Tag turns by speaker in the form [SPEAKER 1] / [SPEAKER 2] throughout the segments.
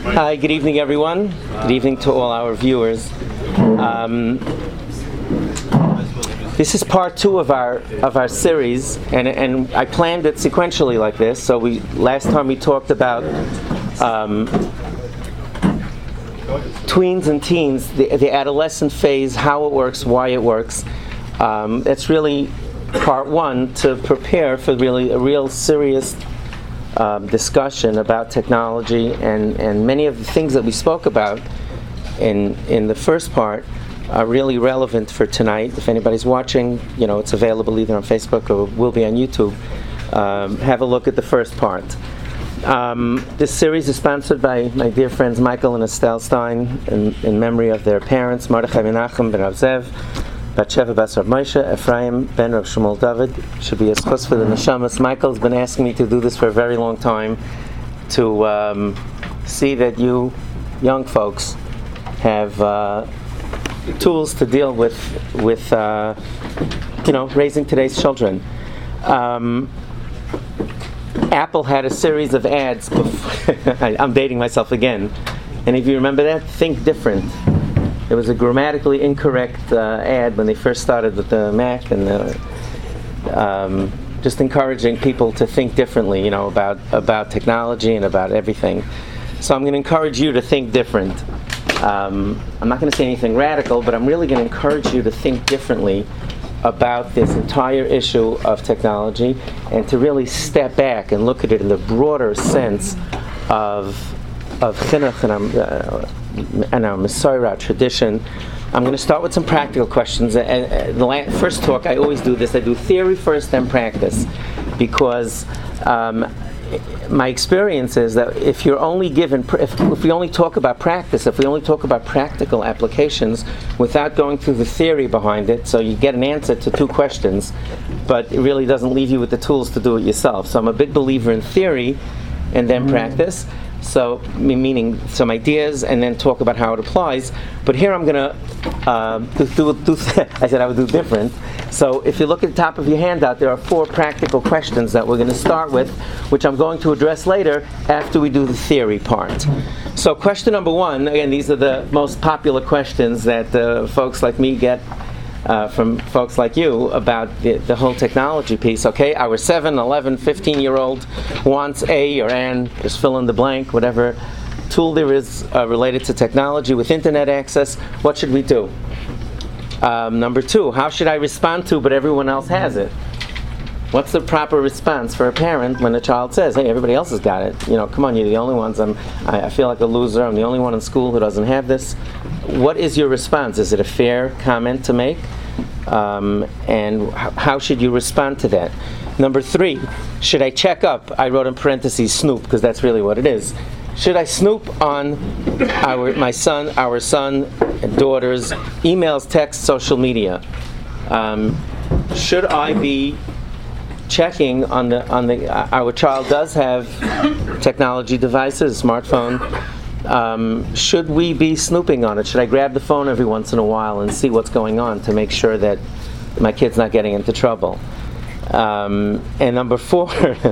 [SPEAKER 1] Hi, good evening, everyone. Good evening to all our viewers. This is part 2 of our series, and I planned it sequentially like this. So last time we talked about tweens and teens, the adolescent phase, how it works, why it works. That's really part 1 to prepare for really a real serious discussion about technology, and many of the things that we spoke about in the first part are really relevant for tonight. If anybody's watching, it's available either on Facebook or will be on YouTube. Have a look at the first part. This series is sponsored by my dear friends Michael and Estelle Stein in memory of their parents, Mordechai Menachem ben Rav Zev, Batsheva Bas Rav Moshe, Ephraim ben Rav Shmuel David. Should be a schus for the neshamas. Michael's been asking me to do this for a very long time, to see that you young folks have tools to deal with raising today's children. Apple had a series of ads before. I'm dating myself again. And if you remember that, Think Different. It was a grammatically incorrect ad when they first started with the Mac, and just encouraging people to think differently, about technology and about everything. So I'm going to encourage you to think different. I'm not going to say anything radical, but I'm really going to encourage you to think differently about this entire issue of technology, and to really step back and look at it in the broader sense of chinuch and our Masorah tradition. I'm going to start with some practical questions. The first talk, I always do this. I do theory first, then practice, because my experience is that if you're only given, if we only talk about practice, if we only talk about practical applications without going through the theory behind it, so you get an answer to 2 questions, but it really doesn't leave you with the tools to do it yourself. So I'm a big believer in theory and then practice. So, meaning some ideas and then talk about how it applies. But here I'm going to do I said I would do different. So if you look at the top of your handout, there are 4 practical questions that we're going to start with, which I'm going to address later after we do the theory part. So question number 1, again, these are the most popular questions that folks like me get from folks like you about the whole technology piece. Okay, our 7, 11, 15-year-old wants A or N, just fill in the blank, whatever tool there is related to technology with internet access. What should we do? Number 2, how should I respond to but everyone else has it? What's the proper response for a parent when a child says, hey, everybody else has got it? Come on, you're the only ones. I feel like a loser. I'm the only one in school who doesn't have this. What is your response? Is it a fair comment to make? And how should you respond to that? Number 3, should I check up? I wrote in parentheses snoop, because that's really what it is. Should I snoop on our son, daughter's emails, texts, social media? Should I be checking on our child does have technology devices, smartphone. Should we be snooping on it? Should I grab the phone every once in a while and see what's going on to make sure that my kid's not getting into trouble? And number 4,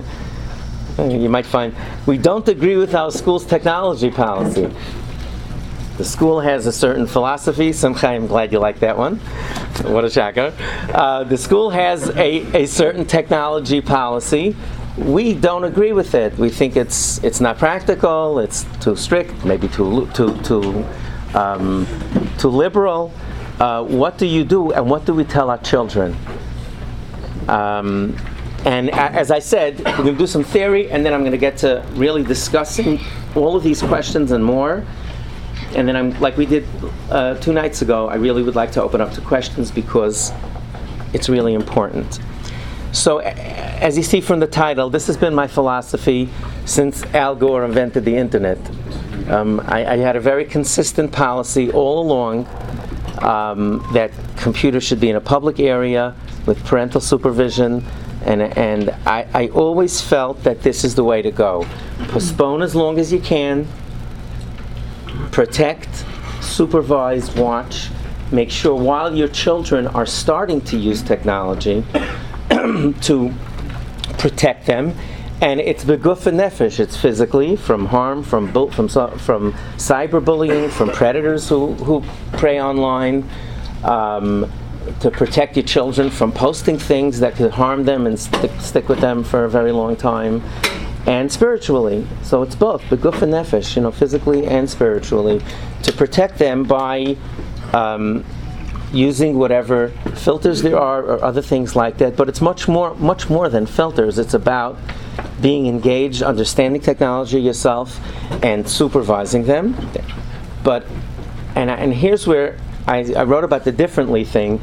[SPEAKER 1] you might find we don't agree with our school's technology policy. The school has a certain philosophy. Simcha, I'm glad you like that one. What a shocker. The school has a certain technology policy. We don't agree with it. We think it's not practical. It's too strict, maybe too liberal. What do you do, and what do we tell our children? And as I said, we're going to do some theory, and then I'm going to get to really discussing all of these questions and more. And then like we did 2 nights ago, I really would like to open up to questions because it's really important. So, as you see from the title, this has been my philosophy since Al Gore invented the internet. I had a very consistent policy all along that computers should be in a public area with parental supervision, and I always felt that this is the way to go. Postpone as long as you can, protect, supervise, watch, make sure while your children are starting to use technology to protect them, And it's beguf and nefesh. It's physically, from harm, from cyberbullying, from predators who prey online, to protect your children from posting things that could harm them and stick with them for a very long time, and spiritually. So it's both, beguf and nefesh, physically and spiritually, to protect them by using whatever filters there are or other things like that. But it's much more than filters. It's about being engaged, understanding technology yourself, and supervising them. But and here's where I wrote about the differently thing.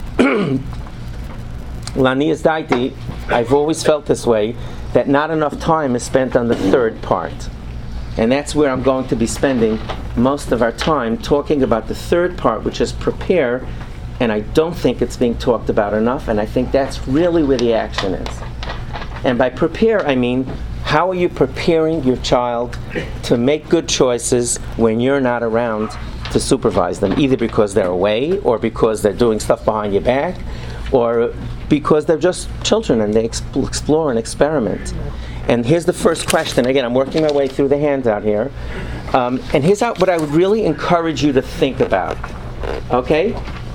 [SPEAKER 1] Lani is daiti. I've always felt this way, that not enough time is spent on the third part. And that's where I'm going to be spending most of our time, talking about the third part, which is prepare. And I don't think it's being talked about enough, and I think that's really where the action is. And by prepare, I mean, how are you preparing your child to make good choices when you're not around to supervise them, either because they're away, or because they're doing stuff behind your back, or because they're just children and they explore and experiment. And here's the first question. Again, I'm working my way through the handout here. And here's what I would really encourage you to think about. Okay?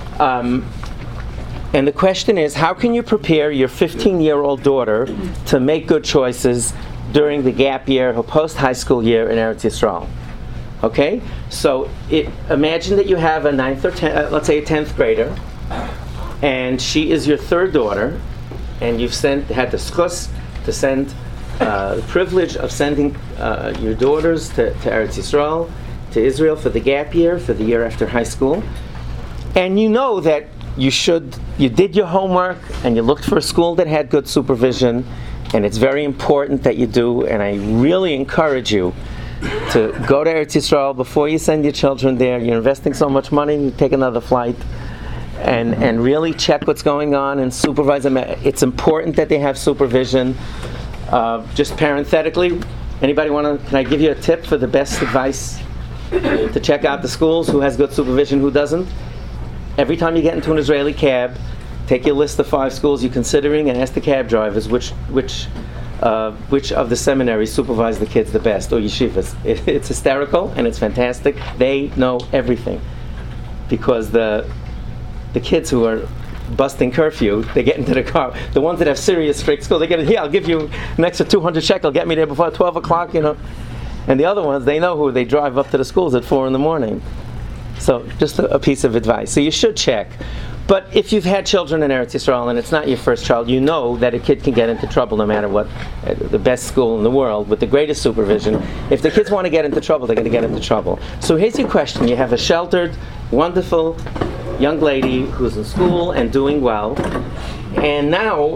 [SPEAKER 1] And the question is, how can you prepare your 15-year-old daughter to make good choices during the gap year, her post-high school year in Eretz Yisrael? Okay? So imagine that you have a 9th or 10th, let's say a 10th grader, and she is your third daughter, and you've had the schus to send, the privilege of sending your daughters to Eretz Yisrael, to Israel for the gap year, for the year after high school. And you know that you did your homework and you looked for a school that had good supervision, and it's very important that you do, and I really encourage you to go to Eretz Yisrael before you send your children there. You're investing so much money, you take another flight and really check what's going on and supervise them. It's important that they have supervision. Just parenthetically, anybody can I give you a tip for the best advice to check out the schools, who has good supervision, who doesn't? Every time you get into an Israeli cab, take your list of 5 schools you're considering and ask the cab drivers which of the seminaries supervise the kids the best, or yeshivas. It's hysterical and it's fantastic. They know everything, because the kids who are busting curfew, they get into the car. The ones that have serious strict school, they get it. Here, I'll give you an extra 200 shekel. Get me there before 12 o'clock. And the other ones, they know who. They drive up to the schools at 4 a.m. So just a piece of advice. So you should check. But if you've had children in Eretz Yisrael and it's not your first child, you know that a kid can get into trouble no matter what, the best school in the world with the greatest supervision. If the kids want to get into trouble, they're going to get into trouble. So here's your question. You have a sheltered, wonderful young lady who's in school and doing well. And now,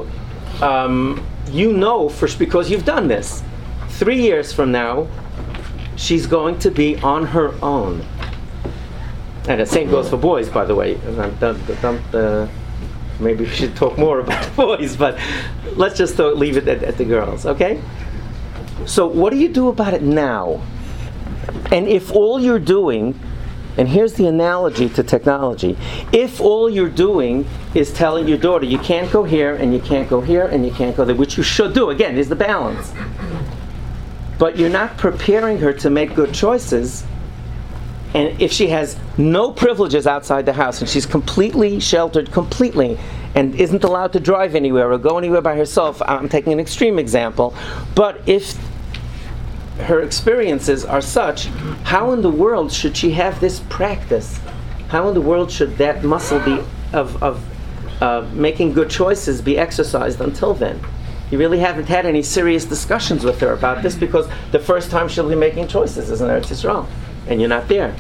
[SPEAKER 1] because you've done this, 3 years from now, she's going to be on her own. And the same goes for boys, by the way. Maybe we should talk more about the boys, but let's just leave it at the girls, okay? So what do you do about it now? And if all you're doing, and here's the analogy to technology, if all you're doing is telling your daughter, you can't go here, and you can't go here, and you can't go there, which you should do, again, is the balance. But you're not preparing her to make good choices. And if she has no privileges outside the house, and she's completely sheltered, and isn't allowed to drive anywhere or go anywhere by herself, I'm taking an extreme example, but if her experiences are such, how in the world should she have this practice? How in the world should that muscle be of making good choices be exercised until then? You really haven't had any serious discussions with her about this, because the first time she'll be making choices is in Eretz Yisrael, and you're not there.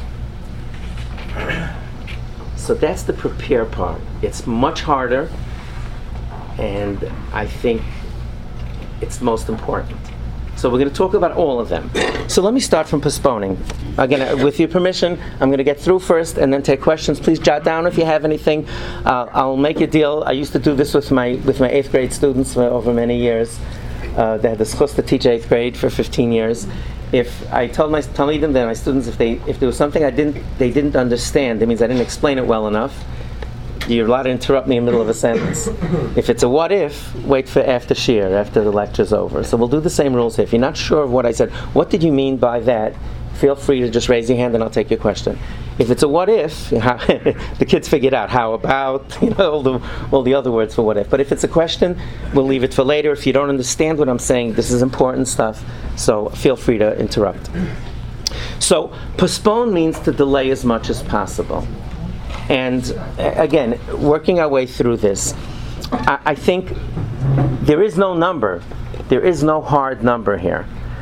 [SPEAKER 1] So that's the prepare part. It's much harder, and I think it's most important. So we're going to talk about all of them. So let me start from postponing. Again, with your permission, I'm going to get through first and then take questions. Please jot down if you have anything. I'll make a deal. I used to do this with my 8th grade students over many years. They had the schus to teach 8th grade for 15 years. If I told my students, if there was something they didn't understand, that means I didn't explain it well enough, you're allowed to interrupt me in the middle of a sentence. If it's a what if, wait for after shiur, after the lecture's over. So we'll do the same rules here. If you're not sure of what I said, what did you mean by that? Feel free to just raise your hand and I'll take your question. If it's a what if, the kids figured out how about, all the other words for what if. But if it's a question, we'll leave it for later. If you don't understand what I'm saying, this is important stuff, so feel free to interrupt. So postpone means to delay as much as possible. And again, working our way through this, I think there is no number. There is no hard number here.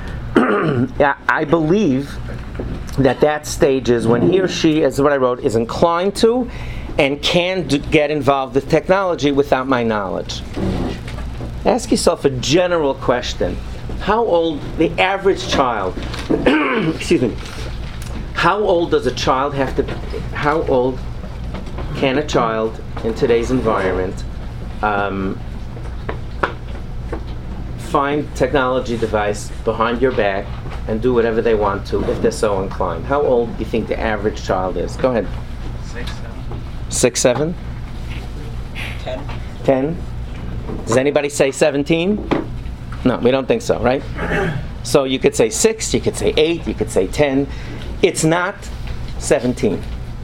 [SPEAKER 1] I believe that stage is when he or she, as what I wrote, is inclined to and can get involved with technology without my knowledge. Ask yourself a general question. How old, the average child, excuse me, how old does a child have to, how old can a child in today's environment find technology device behind your back and do whatever they want to if they're so inclined? How old do you think the average child is? Go ahead.
[SPEAKER 2] 6, 7.
[SPEAKER 1] 6, 7?
[SPEAKER 2] 10.
[SPEAKER 1] 10? Does anybody say 17? No, we don't think so, right? So you could say 6, you could say 8, you could say 10. It's not 17.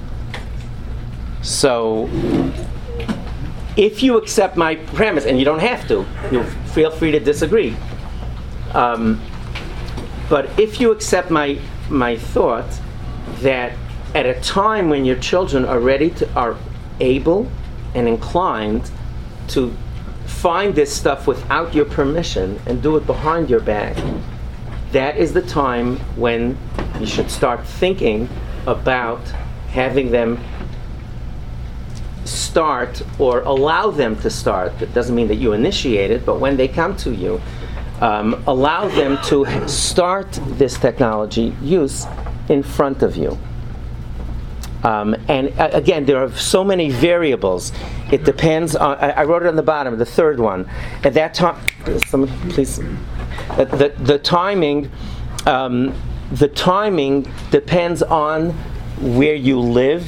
[SPEAKER 1] So if you accept my premise, and you don't have to, you feel free to disagree. But if you accept my thought that at a time when your children are able and inclined to find this stuff without your permission and do it behind your back, that is the time when you should start thinking about having them start or allow them to start. That doesn't mean that you initiate it, but when they come to you, allow them to start this technology use in front of you. And again, there are so many variables. It depends on, I wrote it on the bottom, the third one. At that time, someone please, the timing depends on where you live,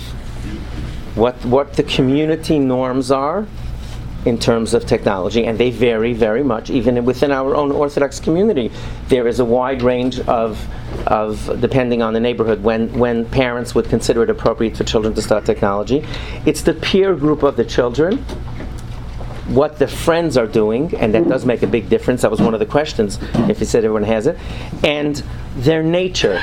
[SPEAKER 1] what the community norms are in terms of technology, and they vary very much. Even within our own Orthodox community, there is a wide range of depending on the neighborhood, when parents would consider it appropriate for children to start technology. It's the peer group of the children, what the friends are doing, and that does make a big difference. That was one of the questions, if you said everyone has it, and their nature.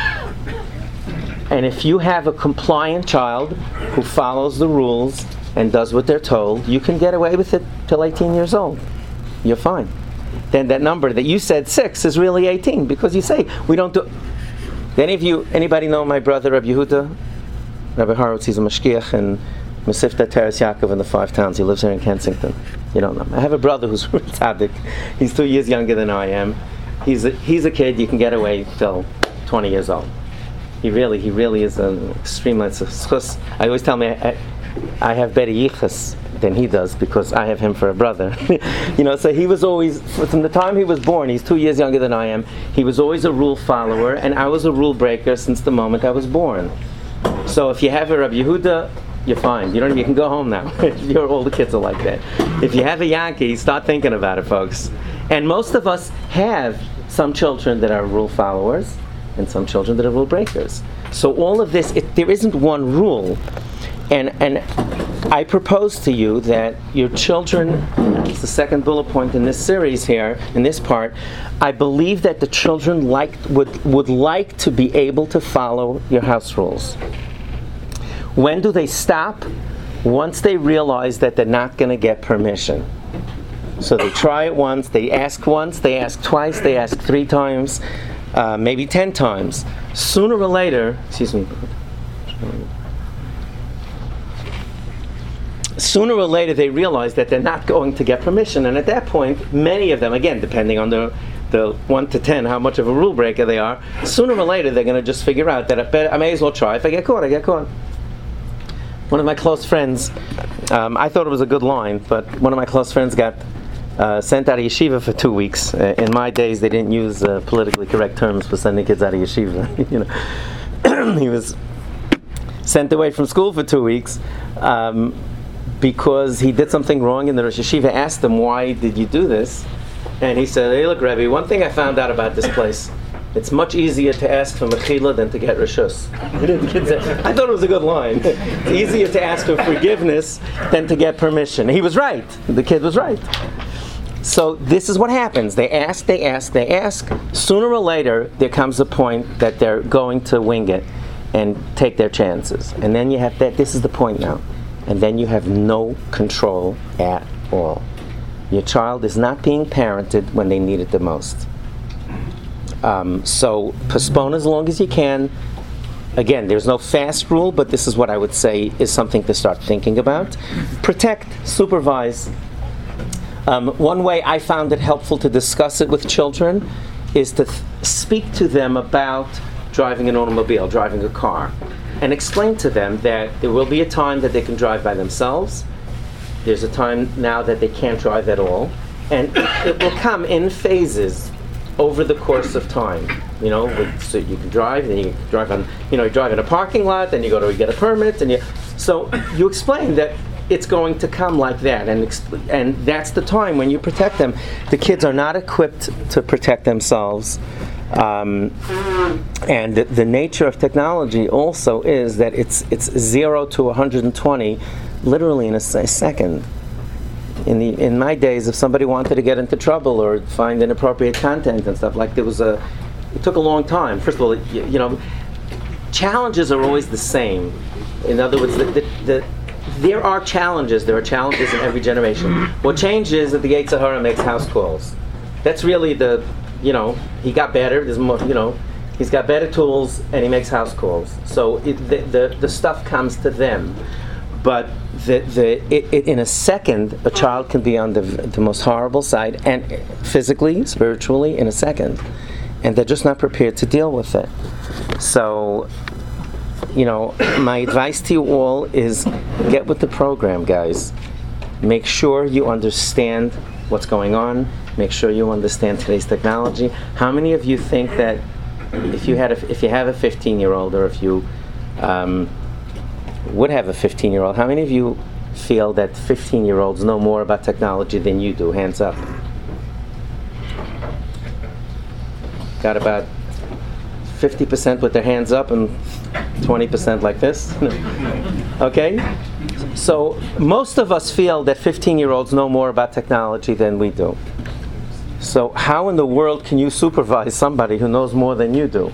[SPEAKER 1] And if you have a compliant child who follows the rules and does what they're told, you can get away with it till 18 years old. You're fine. Then that number that you said 6 is really 18, because you say we don't do. Anybody know my brother Rabbi Yehuda? Rabbi Horowitz, he's a mashgiach in Mesivta Teres Yaakov in the 5 towns. He lives here in Kensington. You don't know. I have a brother who's tzaddik. He's 2 years younger than I am. He's a kid. You can get away till 20 years old. He really is an extreme. I always tell me I have better yichus than he does because I have him for a brother. So he was always, from the time he was born, he's 2 years younger than I am, he was always a rule follower, and I was a rule breaker since the moment I was born. So if you have a Rabbi Yehuda, you're fine. You can go home now. All the kids are like that. If you have a Yankee, start thinking about it, folks. And most of us have some children that are rule followers and some children that are rule breakers. So all of this, there isn't one rule. And I propose to you that your children, it's the second bullet point in this series here, in this part, I believe that the children would like to be able to follow your house rules. When do they stop? Once they realize that they're not going to get permission. So they try it once, they ask twice, they ask 3 times, maybe 10 times. Sooner or later, they realize that they're not going to get permission, and at that point, many of them, again, depending on the 1 to 10, how much of a rule breaker they are, sooner or later they're going to just figure out that I may as well try. If I get caught, I get caught. One of my close friends, I thought it was a good line, but one of my close friends got sent out of yeshiva for 2 weeks. In my days, they didn't use politically correct terms for sending kids out of yeshiva. He was sent away from school for 2 weeks because he did something wrong, and the Rosh Yeshiva asked him, why did you do this? And he said, hey, look, Rebbe, one thing I found out about this place, it's much easier to ask for mechila than to get reshus. I thought it was a good line. It's easier to ask for forgiveness than to get permission. He was right. The kid was right. So this is what happens. They ask. Sooner or later, there comes a point that they're going to wing it and take their chances. And then you have that. This is the point now. And then you have no control at all. Your child is not being parented when they need it the most. So postpone as long as you can. Again, there's no fast rule, but this is what I would say is something to start thinking about. Protect, supervise. One way I found it helpful to discuss it with children is to speak to them about driving an automobile, driving a car, and explain to them that there will be a time that they can drive by themselves. There's a time now that they can't drive at all, and it will come in phases over the course of time. So you can drive, then you drive on, you drive in a parking lot, then you go to get a permit, and so you explain that it's going to come like that, and that's the time when you protect them. The kids are not equipped to protect themselves. And the nature of technology also is that it's 0 to 120 literally in a second. In my days, if somebody wanted to get into trouble or find inappropriate content and stuff, it took a long time. First of all, challenges are always the same. In other words, there are challenges. There are challenges in every generation. What changes is that the Yetzer Hara makes house calls. That's really he got better. There's more, he's got better tools, and he makes house calls. So the stuff comes to them. But in a second, a child can be on the most horrible side, and physically, spiritually, in a second. And they're just not prepared to deal with it. So, my advice to you all is get with the program, guys. Make sure you understand what's going on. Make sure you understand today's technology. How many of you think that if you have a 15-year-old, or if you would have a 15-year-old, how many of you feel that 15-year-olds know more about technology than you do? Hands up. Got about 50% with their hands up and 20% like this. Okay? So most of us feel that 15-year-olds know more about technology than we do. So how in the world can you supervise somebody who knows more than you do?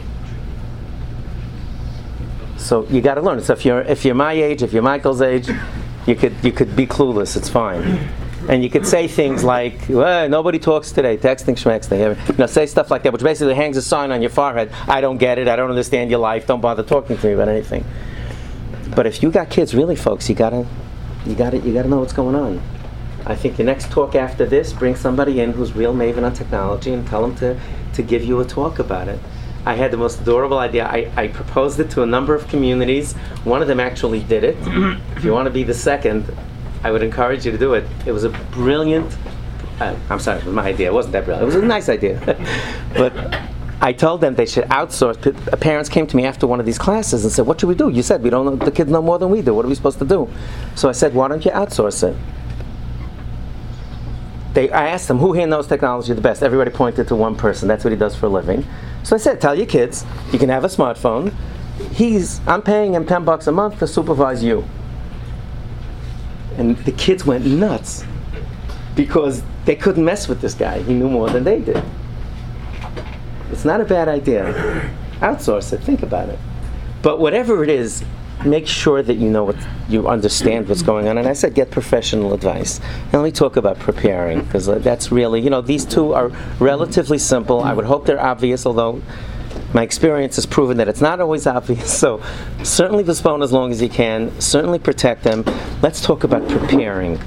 [SPEAKER 1] So you got to learn. So if you're my age, if you're Michael's age, you could be clueless. It's fine. And you could say things like, well, nobody talks today, texting, schmexting. Say stuff like that, which basically hangs a sign on your forehead. I don't get it. I don't understand your life. Don't bother talking to me about anything. But if you got kids, really, folks, you gotta know what's going on. I think the next talk after this, bring somebody in who's real maven on technology and tell them to give you a talk about it. I had the most adorable idea. I proposed it to a number of communities. One of them actually did it. If you want to be the second, I would encourage you to do it. It was a brilliant, I'm sorry, it was my idea. It wasn't that brilliant. It was a nice idea. But I told them they should outsource. Parents came to me after one of these classes and said, what should we do? You said we don't know, the kids know more than we do. What are we supposed to do? So I said, why don't you outsource it? I asked them, who here knows technology the best? Everybody pointed to one person. That's what he does for a living. So I said, tell your kids, you can have a smartphone. I'm paying him $10 a month to supervise you. And the kids went nuts because they couldn't mess with this guy. He knew more than they did. It's not a bad idea. Outsource it. Think about it. But whatever it is, make sure that you understand what's going on. And I said, get professional advice. And let me talk about preparing, because that's really, these two are relatively simple. I would hope they're obvious, although my experience has proven that it's not always obvious. So certainly postpone as long as you can. Certainly protect them. Let's talk about preparing.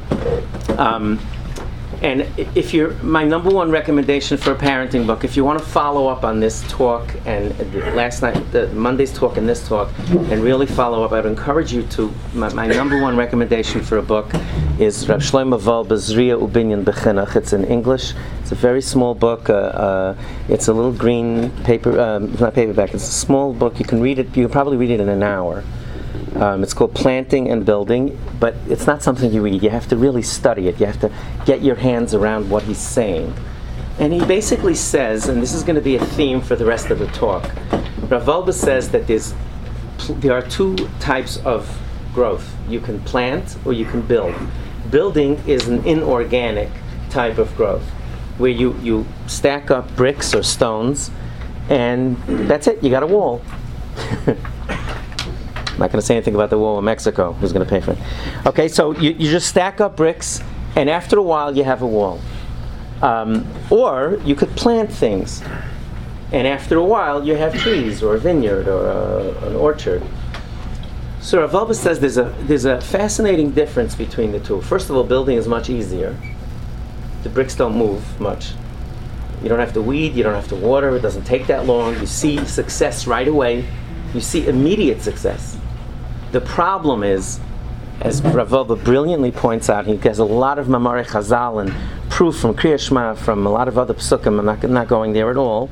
[SPEAKER 1] And my number one recommendation for a parenting book, if you want to follow up on this talk and Monday's talk and this talk, and really follow up, I'd encourage you to, my number one recommendation for a book is Rav Shlomo Wolbe's Zriya Ubinyan B'Chinuch. It's in English. It's a very small book. It's a little green paper, not paperback. It's a small book. You can read it. You can probably read it in an hour. It's called Planting and Building, but it's not something you read. You have to really study it. You have to get your hands around what he's saying. And he basically says, and this is going to be a theme for the rest of the talk, Rav Wolbe says that there are two types of growth. You can plant or you can build. Building is an inorganic type of growth, where you stack up bricks or stones, and that's it, you got a wall. I'm not going to say anything about the wall in Mexico. Who's going to pay for it? Okay, so you just stack up bricks, and after a while you have a wall. Or you could plant things, and after a while you have trees or a vineyard or an orchard. So Rav Wolbe says there's a fascinating difference between the two. First of all, building is much easier. The bricks don't move much. You don't have to weed, you don't have to water, it doesn't take that long. You see success right away. You see immediate success. The problem is, as Rav Wolbe brilliantly points out, he has a lot of Mamare Chazal and proof from Kriya Shema, from a lot of other psukim. I'm not going there at all.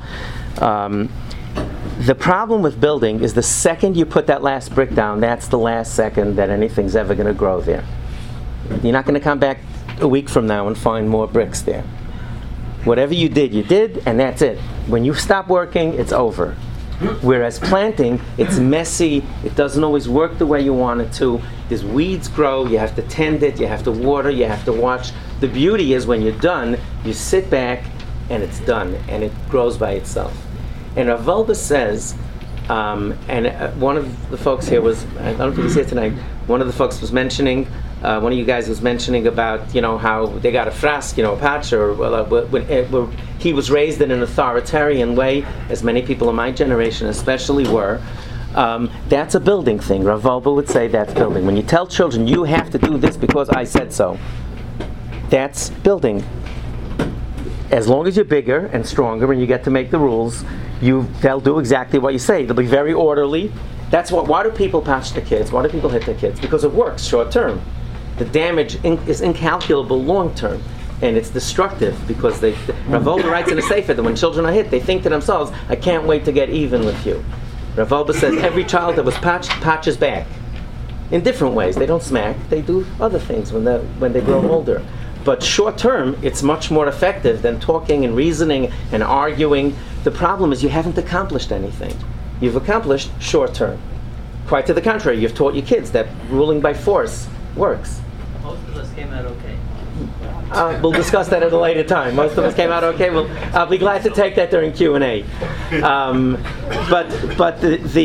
[SPEAKER 1] The problem with building is the second you put that last brick down, that's the last second that anything's ever going to grow there. You're not going to come back a week from now and find more bricks there. Whatever you did, and that's it. When you stop working, it's over. Whereas planting, it's messy, it doesn't always work the way you want it to. There's weeds grow, you have to tend it, you have to water, you have to watch. The beauty is when you're done, you sit back and it's done, and it grows by itself. And Rav Wolbe says, one of the folks here was, I don't know if he's here tonight, one of the folks was mentioning, one of you guys was mentioning about, how they got a frask, a patch, or when he was raised in an authoritarian way, as many people in my generation especially were. That's a building thing. Rav Wolbe would say that's building. When you tell children, you have to do this because I said so, that's building. As long as you're bigger and stronger and you get to make the rules, they'll do exactly what you say. They'll be very orderly. Why do people patch their kids? Why do people hit their kids? Because it works short term. The damage is incalculable long term, and it's destructive because Rav Wolbe writes in a sefer that when children are hit, they think to themselves, I can't wait to get even with you. Rav Wolbe says every child that was patched patches back in different ways. They don't smack, they do other things when they grow older. But short term, it's much more effective than talking and reasoning and arguing. The problem is you haven't accomplished anything. You've accomplished short term. Quite to the contrary, you've taught your kids that ruling by force works.
[SPEAKER 2] Most of us came out okay.
[SPEAKER 1] We'll discuss that at a later time. Most of us came out okay. I'll be glad to take that during Q&A. But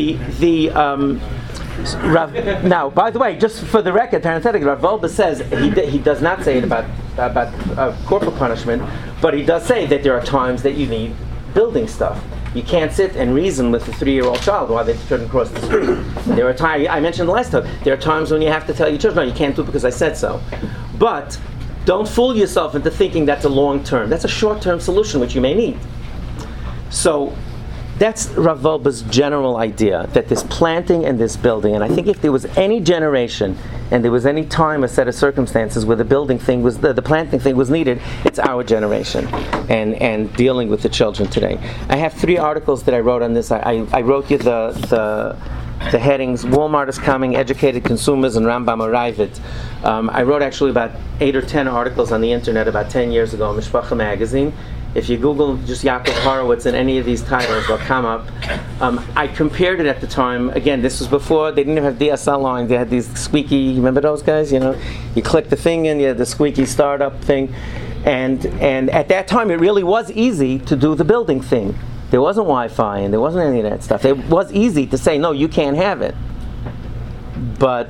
[SPEAKER 1] now, by the way, just for the record, parenthetically, Rav Wolbe says he does not say it about corporal punishment, but he does say that there are times that you need building stuff. You can't sit and reason with a 3-year-old child while they shouldn't cross the street. There are times, I mentioned the last time, there are times when you have to tell your children, no, you can't do it because I said so. But don't fool yourself into thinking that's a long-term. That's a short-term solution, which you may need. So that's Rav Wolbe's general idea, that this planting and this building, and I think if there was any generation and there was any time, a set of circumstances where the building thing was, the planting thing was needed, it's our generation and dealing with the children today. I have 3 articles that I wrote on this. I wrote you the headings, Walmart is coming, educated consumers, and Rambam arrived. I wrote actually about 8 or 10 articles on the internet about 10 years ago in Mishpacha magazine. If you Google just Yaakov Horowitz in any of these titles, they'll come up. I compared it at the time. Again, this was before, they didn't have DSL lines. They had these squeaky, remember those guys? You click the thing in, you had the squeaky startup thing. And at that time, it really was easy to do the building thing. There wasn't Wi-Fi and there wasn't any of that stuff. It was easy to say, no, you can't have it. But,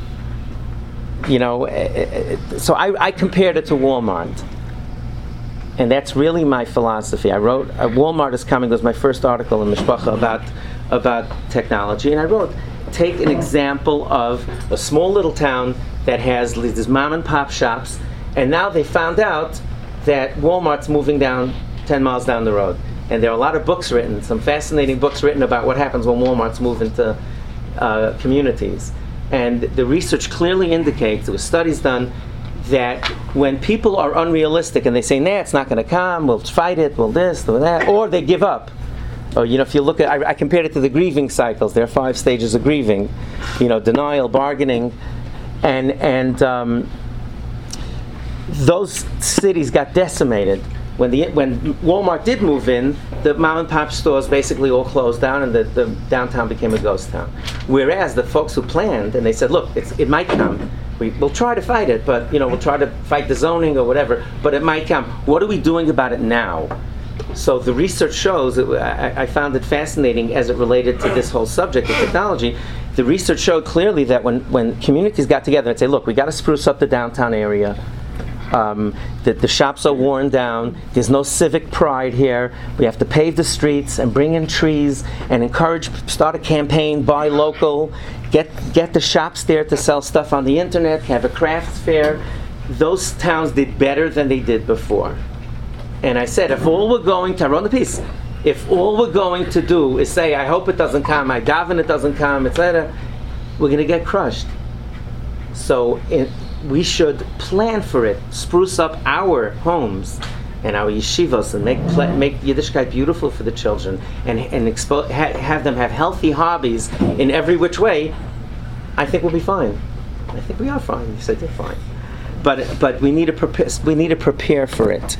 [SPEAKER 1] so I compared it to Walmart. And that's really my philosophy. I wrote, Walmart is coming was my first article in Mishpacha about technology. And I wrote, take an example of a small little town that has these mom and pop shops, and now they found out that Walmart's moving down 10 miles down the road. And there are a lot of books written, some fascinating books written about what happens when Walmart's move into communities. And the research clearly indicates, there were studies done, that when people are unrealistic and they say, nah, it's not going to come, we'll fight it, we'll this, we'll that, or they give up, Or, if you look at, I compared it to the grieving cycles. There are 5 stages of grieving. Denial, bargaining, and those cities got decimated. When Walmart did move in, the mom and pop stores basically all closed down, and the downtown became a ghost town. Whereas the folks who planned, and they said, look, it might come. We'll try to fight it, but we'll try to fight the zoning or whatever, but it might come. What are we doing about it now? So the research shows, I found it fascinating as it related to this whole subject of technology. The research showed clearly that when communities got together and say, look, we got to spruce up the downtown area, that the shops are worn down, there's no civic pride here, we have to pave the streets and bring in trees and start a campaign, buy local, get the shops there to sell stuff on the internet, have a crafts fair. Those towns did better than they did before. And I said, if all we're going to, I wrote the piece, if all we're going to do is say, I hope it doesn't come, I daven it doesn't come, etc., we're going to get crushed. So we should plan for it, spruce up our homes and our yeshivas, and make Yiddishkeit beautiful for the children, and have them have healthy hobbies in every which way. I think we'll be fine. I think we are fine. You said you're fine, but we need to prepare. We need to prepare for it.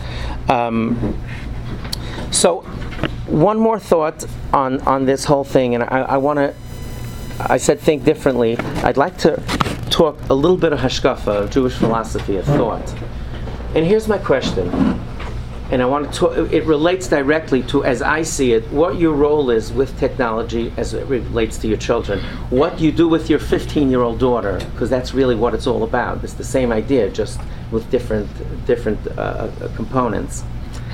[SPEAKER 1] So, one more thought on this whole thing, and I want to. I said think differently. I'd like to talk a little bit of hashkafa, of Jewish philosophy, of thought. And here's my question. And I want to talk, it relates directly to, as I see it, what your role is with technology as it relates to your children. What you do with your 15-year-old daughter, because that's really what it's all about. It's the same idea, just with different components.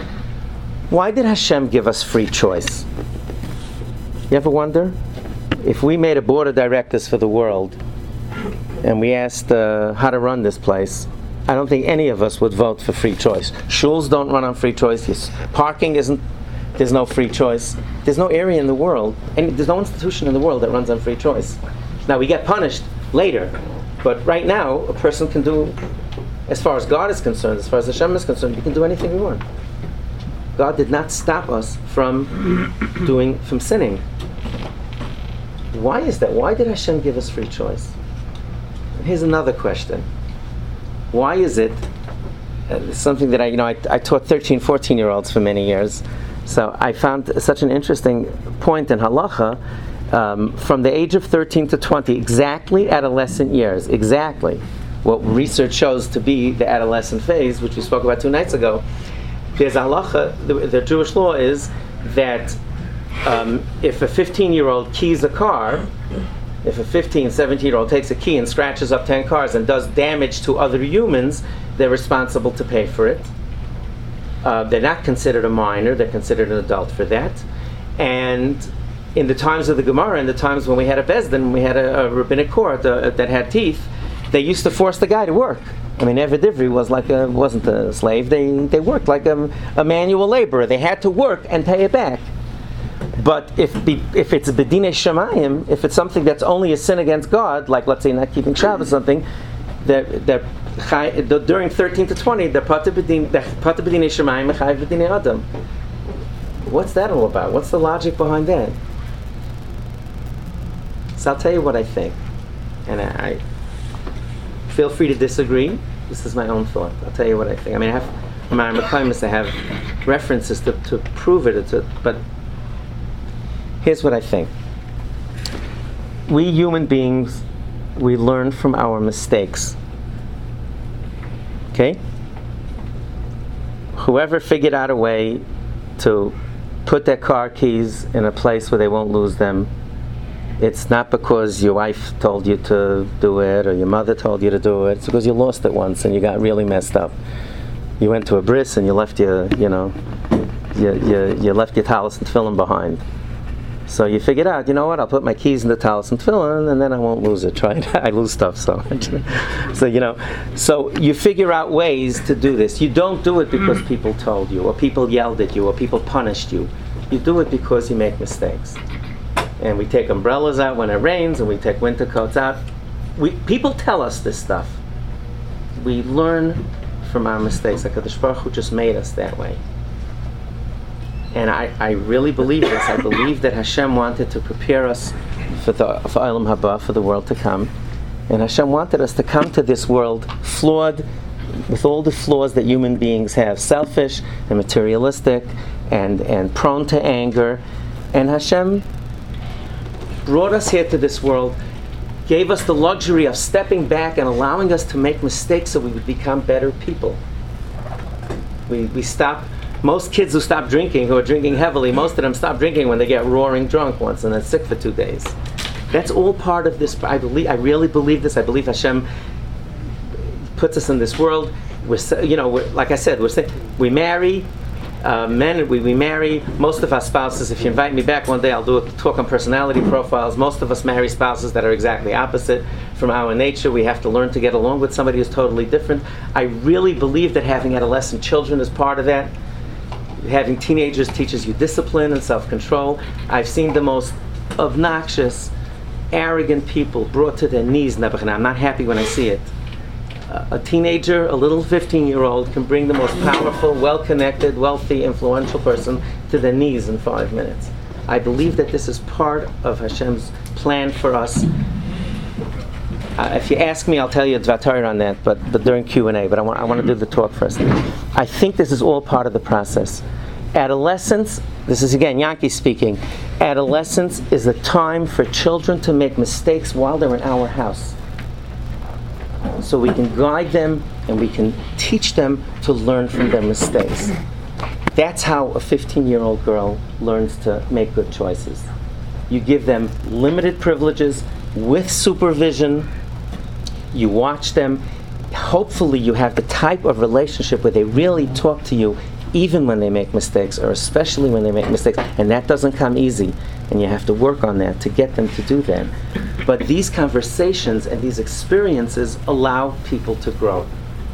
[SPEAKER 1] Why did Hashem give us free choice? You ever wonder? If we made a board of directors for the world, and we asked how to run this place, I don't think any of us would vote for free choice. Shuls don't run on free choice. Parking there's no free choice. There's no area in the world, and there's no institution in the world that runs on free choice. Now, we get punished later, but right now, a person can do, as far as God is concerned, as far as Hashem is concerned, you can do anything you want. God did not stop us from sinning. Why is that? Why did Hashem give us free choice? And here's another question. Why is it, something that I taught 13, 14-year-olds for many years, so I found such an interesting point in halacha, from the age of 13 to 20, exactly adolescent years, exactly what research shows to be the adolescent phase, which we spoke about 2 nights ago. There's halacha, the Jewish law is that if a 15-year-old keys a car, if a 15, 17-year-old takes a key and scratches up 10 cars and does damage to other humans, they're responsible to pay for it. They're not considered a minor, they're considered an adult for that. And in the times of the Gemara, in the times when we had a Bezdin, when we had a rabbinic court that had teeth, they used to force the guy to work. I mean, Eved Ivri wasn't a slave, they worked like a manual laborer. They had to work and pay it back. But if it's B'dinei Shemayim, if it's something that's only a sin against God, like let's say not keeping Shabbat or something, during 13 to 20, the Pata B'dinei Shemayim Mechayev B'dinei Adam. What's that all about? What's the logic behind that? So I'll tell you what I think, and I feel free to disagree. This is my own thought. I'll tell you what I think. I mean, I have references to prove it, but here's what I think. We human beings, we learn from our mistakes. Okay? Whoever figured out a way to put their car keys in a place where they won't lose them, it's not because your wife told you to do it or your mother told you to do it. It's because you lost it once and you got really messed up. You went to a bris and you left you left your talis and tefillin behind. So you figured out, you know what, I'll put my keys in the talis and tefillin and then I won't lose it. Try it. I lose stuff, so you figure out ways to do this. You don't do it because people told you or people yelled at you or people punished you. You do it because you make mistakes. And we take umbrellas out when it rains, and we take winter coats out. People tell us this stuff. We learn from our mistakes. HaKadosh Baruch Hu just made us that way. And I really believe this. I believe that Hashem wanted to prepare us for Olam Haba, for the world to come. And Hashem wanted us to come to this world flawed, with all the flaws that human beings have, selfish and materialistic and prone to anger. And Hashem brought us here to this world, gave us the luxury of stepping back and allowing us to make mistakes so we would become better people. We stop. Most kids who stop drinking, who are drinking heavily, most of them stop drinking when they get roaring drunk once and then sick for 2 days. That's all part of this. I really believe this. I believe Hashem puts us in this world. Like I said, we marry. Men, we marry. Most of our spouses, if you invite me back one day, I'll do a talk on personality profiles. Most of us marry spouses that are exactly opposite from our nature. We have to learn to get along with somebody who's totally different. I really believe that having adolescent children is part of that. Having teenagers teaches you discipline and self-control. I've seen the most obnoxious, arrogant people brought to their knees. I'm not happy when I see it. A teenager, a little 15-year-old, can bring the most powerful, well-connected, wealthy, influential person to their knees in 5 minutes. I believe that this is part of Hashem's plan for us. If you ask me, I'll tell you Dvar Torah on that, but during Q&A. But I want to do the talk first. I think this is all part of the process. Adolescence, this is again Yankee speaking, adolescence is a time for children to make mistakes while they're in our house. So we can guide them and we can teach them to learn from their mistakes. That's how a 15-year-old girl learns to make good choices. You give them limited privileges with supervision. You watch them. Hopefully you have the type of relationship where they really talk to you even when they make mistakes, or especially when they make mistakes. And that doesn't come easy. And you have to work on that to get them to do that. But these conversations and these experiences allow people to grow.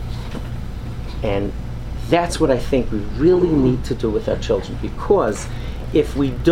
[SPEAKER 1] And that's what I think we really need to do with our children. Because if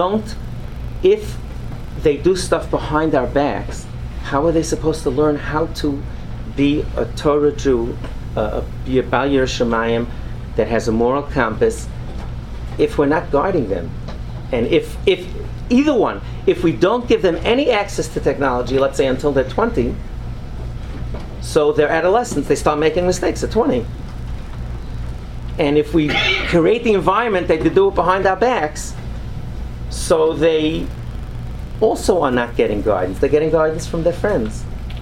[SPEAKER 1] they do stuff behind our backs, how are they supposed to learn how to be a Torah Jew, be a Bal Yireh Shamayim that has a moral compass, if we're not guiding them? And if either one, if we don't give them any access to technology, let's say until they're 20, so they're adolescents, they start making mistakes at 20. And if we create the environment that they do it behind our backs, so they also are not getting guidance. They're getting guidance from their friends.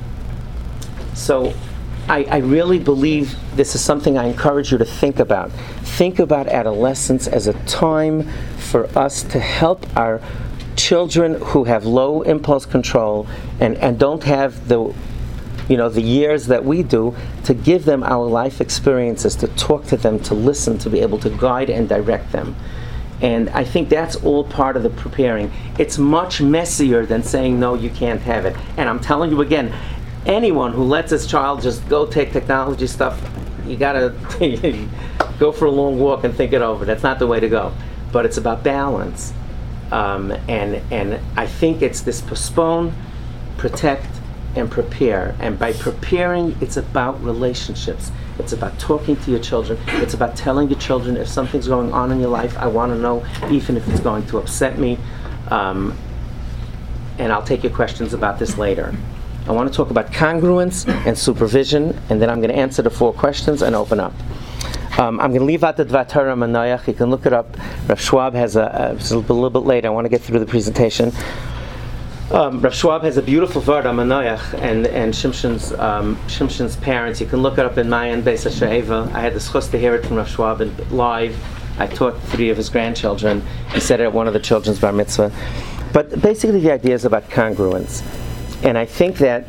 [SPEAKER 1] So I really believe this is something I encourage you to think about. Think about adolescence as a time for us to help our children who have low impulse control and don't have the years that we do, to give them our life experiences, to talk to them, to listen, to be able to guide and direct them. And I think that's all part of the preparing. It's much messier than saying, no, you can't have it. And I'm telling you again, anyone who lets his child just go take technology stuff, you gotta go for a long walk and think it over. That's not the way to go. But it's about balance. And I think it's this postpone, protect, and prepare. And by preparing, it's about relationships. It's about talking to your children. It's about telling your children, if something's going on in your life, I want to know, even if it's going to upset me. And I'll take your questions about this later. I want to talk about congruence and supervision, and then I'm going to answer the 4 questions and open up. I'm going to leave out the Dvar Torah Manoach. You can look it up. Rav Schwab has it's a little bit late. I want to get through the presentation. Rav Schwab has a beautiful Vard on Manoach and Shimshon's parents. You can look it up in Mayan Beis HaShe'eva. I had the schus to hear it from Rav Schwab live. I taught 3 of his grandchildren. He said it at one of the children's bar mitzvah. But basically the idea is about congruence. And I think that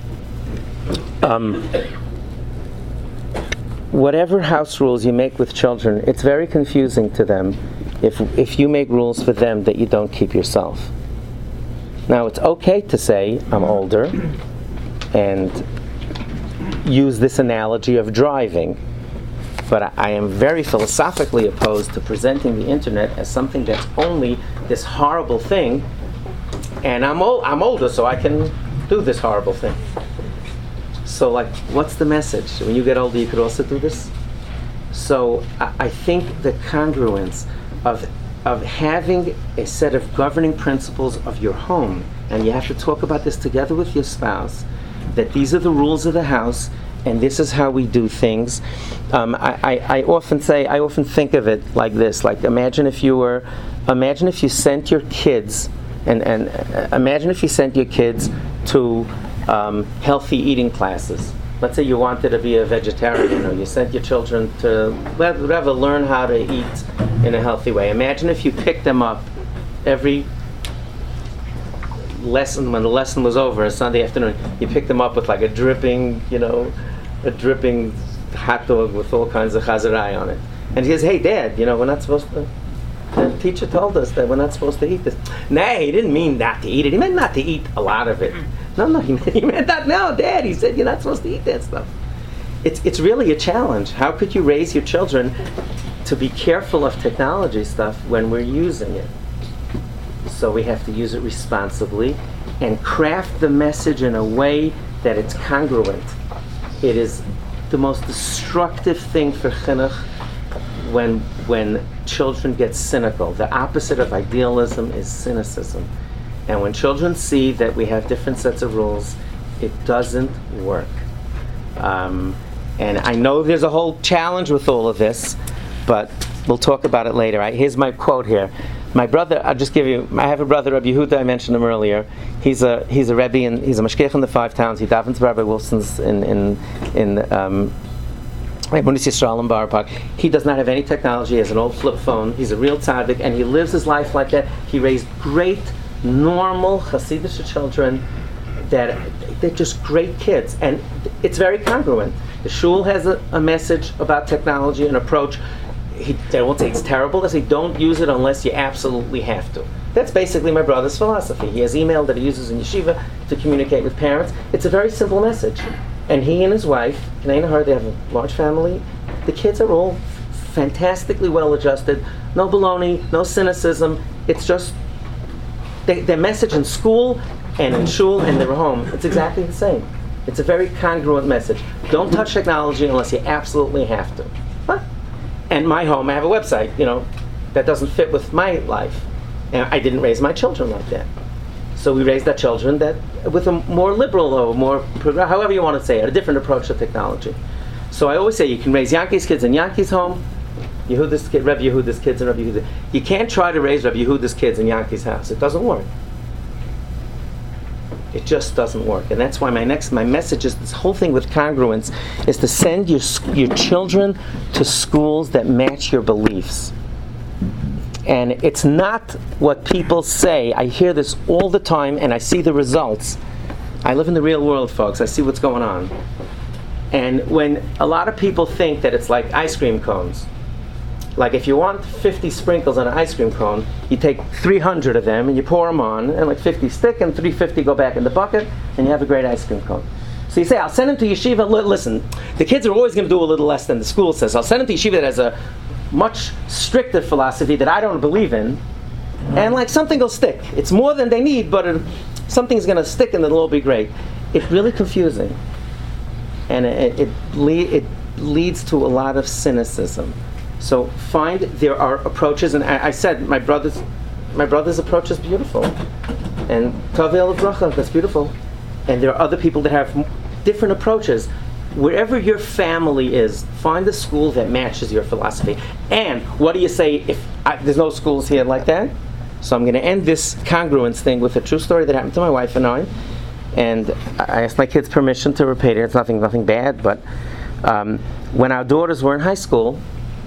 [SPEAKER 1] whatever house rules you make with children, it's very confusing to them if you make rules for them that you don't keep yourself. Now, it's okay to say, I'm older, and use this analogy of driving. But I am very philosophically opposed to presenting the internet as something that's only this horrible thing, and I'm older, so I can do this horrible thing. So, what's the message? When you get older, you could also do this? So, I think the congruence of of having a set of governing principles of your home, and you have to talk about this together with your spouse, that these are the rules of the house, and this is how we do things. I often think of it like this: like imagine if you sent your kids, and imagine if you sent your kids to healthy eating classes. Let's say you wanted to be a vegetarian, or you sent your children to whatever, learn how to eat in a healthy way. Imagine if you picked them up every lesson, when the lesson was over, a Sunday afternoon, you picked them up with like a dripping hot dog with all kinds of chazarai on it. And he says, "Hey, Dad, we're not supposed to. The teacher told us that we're not supposed to eat this." No, he didn't mean not to eat it. He meant not to eat a lot of it. No, he meant that. No, Dad, he said you're not supposed to eat that stuff. It's really a challenge. How could you raise your children to be careful of technology stuff when we're using it? So we have to use it responsibly and craft the message in a way that it's congruent. It is the most destructive thing for chinuch when children get cynical. The opposite of idealism is cynicism. And when children see that we have different sets of rules, it doesn't work. And I know there's a whole challenge with all of this, but we'll talk about it later. Here's my quote here. My brother, I'll just give you, I have a brother, Rabbi Yehuda, I mentioned him earlier. He's a Rebbe, and he's a Mashgiach in the Five Towns. He davens Rabbi Wilson's in Emunis Yisrael in Borough Park. He does not have any technology. He has an old flip phone. He's a real tzaddik, and he lives his life like that. He raised great, normal Hasidic children that they're just great kids, and it's very congruent. The shul has a message about technology, an approach. They won't say it's terrible. They say don't use it unless you absolutely have to. That's basically my brother's philosophy. He has email that he uses in yeshiva to communicate with parents. It's a very simple message. And he and his wife, they have a large family. The kids are all fantastically well adjusted. No baloney, no cynicism. It's just their message in school and in shul and their home. It's exactly the same. It's a very congruent message. Don't touch technology unless you absolutely have to. Huh? And my home, I have a website, that doesn't fit with my life. And I didn't raise my children like that. So we raised our children with a more liberal, or however you want to say it, a different approach to technology. So I always say you can raise Yankees kids in Yankees' home, Rabbi Yehuda's kids in Rabbi Yehuda. You can't try to raise Rabbi Yehuda's kids in Yankees' house. It doesn't work. It just doesn't work. And that's why my message is, this whole thing with congruence is to send your children to schools that match your beliefs. And it's not what people say. I hear this all the time, and I see the results. I live in the real world, folks. I see what's going on. And when a lot of people think that it's like ice cream cones, like if you want 50 sprinkles on an ice cream cone, you take 300 of them and you pour them on, and like 50 stick and 350 go back in the bucket, and you have a great ice cream cone. So you say, I'll send them to yeshiva. Listen, the kids are always going to do a little less than the school says. I'll send them to yeshiva that has a much stricter philosophy that I don't believe in, and like something will stick. It's more than they need, but something's going to stick, and it'll all be great. It's really confusing, and it leads to a lot of cynicism. So there are approaches, and I said my brother's approach is beautiful, and Tavel Bracha, that's beautiful, and there are other people that have different approaches. Wherever your family is, find a school that matches your philosophy. And what do you say if there's no schools here like that? So I'm going to end this congruence thing with a true story that happened to my wife and I. And I asked my kids' permission to repeat it. It's nothing bad, but when our daughters were in high school,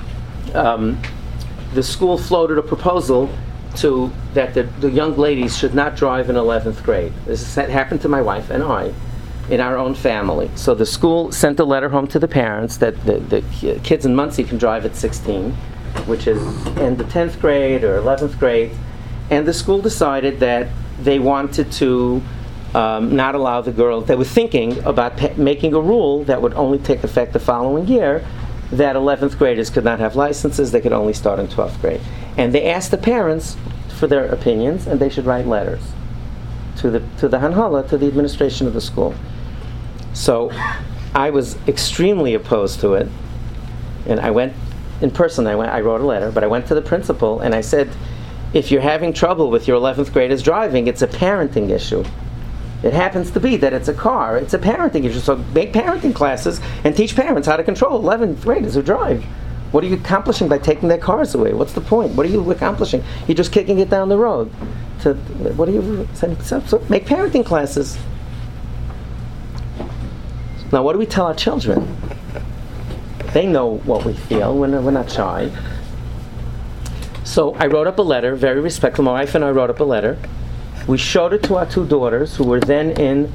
[SPEAKER 1] the school floated a proposal that the young ladies should not drive in 11th grade. This happened to my wife and I in our own family. So the school sent a letter home to the parents that the kids in Muncie can drive at 16, which is in the 10th grade or 11th grade. And the school decided that they wanted to not allow the girl, they were thinking about making a rule that would only take effect the following year, that 11th graders could not have licenses, they could only start in 12th grade. And they asked the parents for their opinions, and they should write letters to the Hanhala, to the administration of the school. So I was extremely opposed to it, and I went in person. I wrote a letter, but I went to the principal and I said, if you're having trouble with your 11th graders driving, it's a parenting issue. It happens to be that it's a car. It's a parenting issue. So make parenting classes and teach parents how to control 11th graders who drive. What are you accomplishing by taking their cars away? What's the point? What are you accomplishing? You're just kicking it down the road. What are you saying? So make parenting classes. Now, what do we tell our children? They know what we feel. We're not shy. So I wrote up a letter, very respectful. My wife and I wrote up a letter. We showed it to our two daughters, who were then in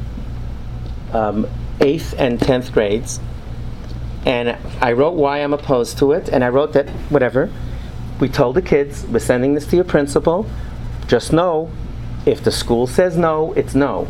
[SPEAKER 1] 8th and 10th grades. And I wrote why I'm opposed to it, and I wrote that, whatever. We told the kids, we're sending this to your principal. Just know, if the school says no, it's no.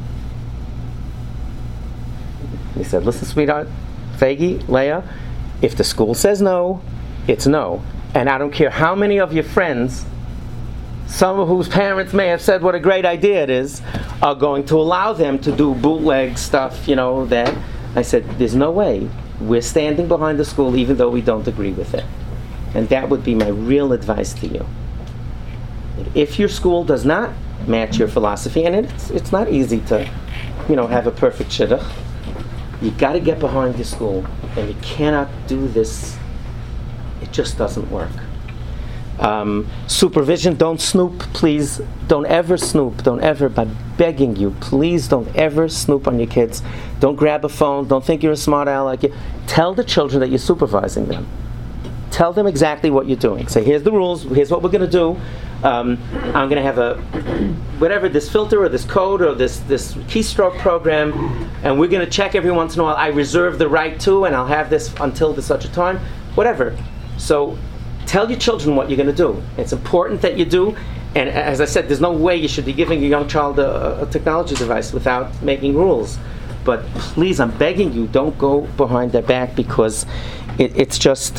[SPEAKER 1] We said, listen, sweetheart, Faggy, Leah, if the school says no, it's no. And I don't care how many of your friends, some of whose parents may have said what a great idea it is, are going to allow them to do bootleg stuff, that. I said, there's no way. We're standing behind the school even though we don't agree with it. And that would be my real advice to you. If your school does not match your philosophy, and it's not easy to, have a perfect shidduch, you got to get behind your school, and you cannot do this. It just doesn't work. Supervision, don't snoop, please. Don't ever snoop. Don't ever, by begging you, please don't ever snoop on your kids. Don't grab a phone. Don't think you're a smart aleck. Tell the children that you're supervising them. Tell them exactly what you're doing. Say, here's the rules. Here's what we're going to do. I'm going to have this filter or this code or this keystroke program, and we're going to check every once in a while. I reserve the right to, and I'll have this until such a time. Whatever. So tell your children what you're going to do. It's important that you do. And as I said, there's no way you should be giving a young child a technology device without making rules. But please, I'm begging you, don't go behind their back, because it's just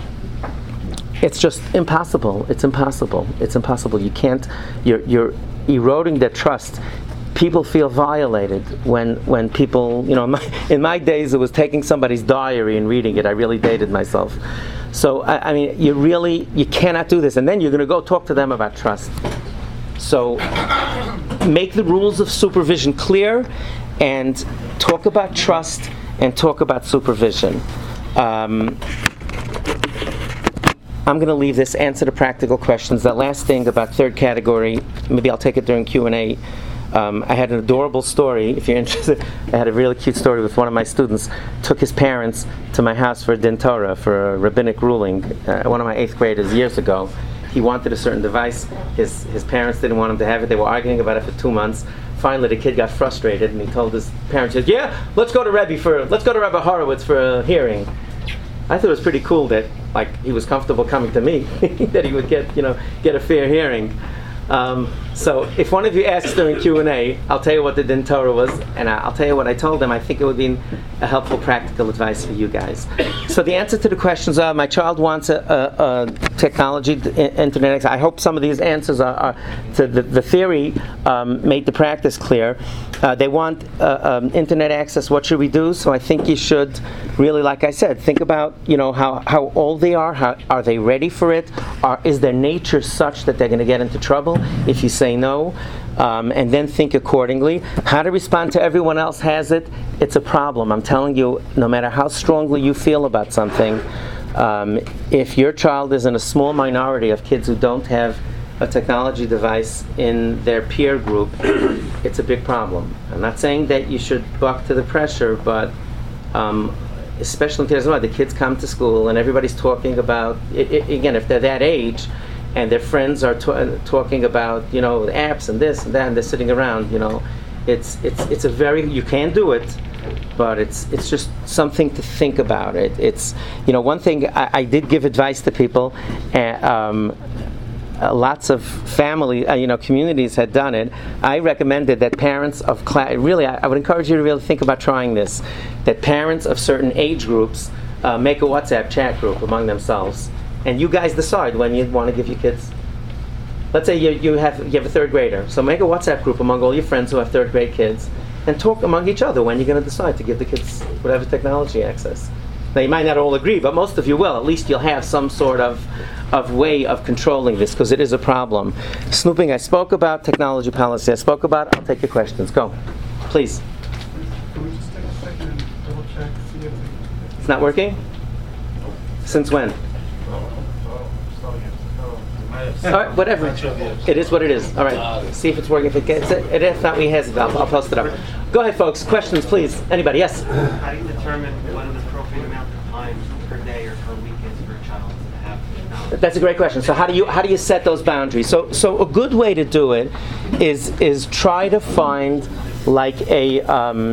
[SPEAKER 1] impossible. It's impossible. It's impossible. You can't. You're eroding their trust. People feel violated when people, in my days it was taking somebody's diary and reading it. I really dated myself. So I mean, you cannot do this, and then you're going to go talk to them about trust. So make the rules of supervision clear, and talk about trust and talk about supervision. I'm going to leave this answer to practical questions. That last thing about third category, maybe I'll take it during Q&A. I had an adorable story, if you're interested. I had a really cute story with one of my students. Took his parents to my house for a din Torah, for a rabbinic ruling. One of my 8th graders years ago. He wanted a certain device. His parents didn't want him to have it. They were arguing about it for 2 months. Finally, the kid got frustrated, and he told his parents, he said, "Yeah, let's go to Rabbi Horowitz for a hearing." I thought it was pretty cool that, he was comfortable coming to me, that he would get a fair hearing. So if one of you asks during Q&A, I'll tell you what the din Torah was, and I'll tell you what I told them. I think it would be a helpful practical advice for you guys. So the answer to the questions are, my child wants a technology, internet access. I hope some of these answers are to the theory made the practice clear. They want internet access. What should we do? So I think you should really, like I said, think about how old they are. Are they ready for it? Is their nature such that they're going to get into trouble if you say no? And then think accordingly. How to respond to everyone else has it. It's a problem. I'm telling you, no matter how strongly you feel about something, if your child is in a small minority of kids who don't have a technology device in their peer group, it's a big problem. I'm not saying that you should buck to the pressure, but especially in kids, the kids come to school and everybody's talking about, again, if they're that age, and their friends are talking about, apps and this and that, and they're sitting around, it's a very, you can do it, but it's just something to think about. It's one thing I did give advice to people, lots of family, communities had done it. I recommended that parents of really, I would encourage you to really think about trying this, that parents of certain age groups make a WhatsApp chat group among themselves. And you guys decide when you want to give your kids. Let's say you have a third grader, so make a WhatsApp group among all your friends who have third grade kids, and talk among each other when you're going to decide to give the kids whatever technology access. Now you might not all agree, but most of you will. At least you'll have some sort of way of controlling this, because it is a problem. Snooping, I spoke about. Technology policy, I spoke about. I'll take your questions. Go. Please.
[SPEAKER 3] Can we just take a second and double check, see if
[SPEAKER 1] It's not working? Since when? All right, whatever. It is what it is. All right. See if it's working. If it gets it, if not, we has it. I'll post it up. Go ahead, folks. Questions, please. Anybody? Yes.
[SPEAKER 4] How do you determine what an appropriate amount of time per day or per week is for a child to have technology?
[SPEAKER 1] That's a great question. So how do you set those boundaries? So a good way to do it is try to find like a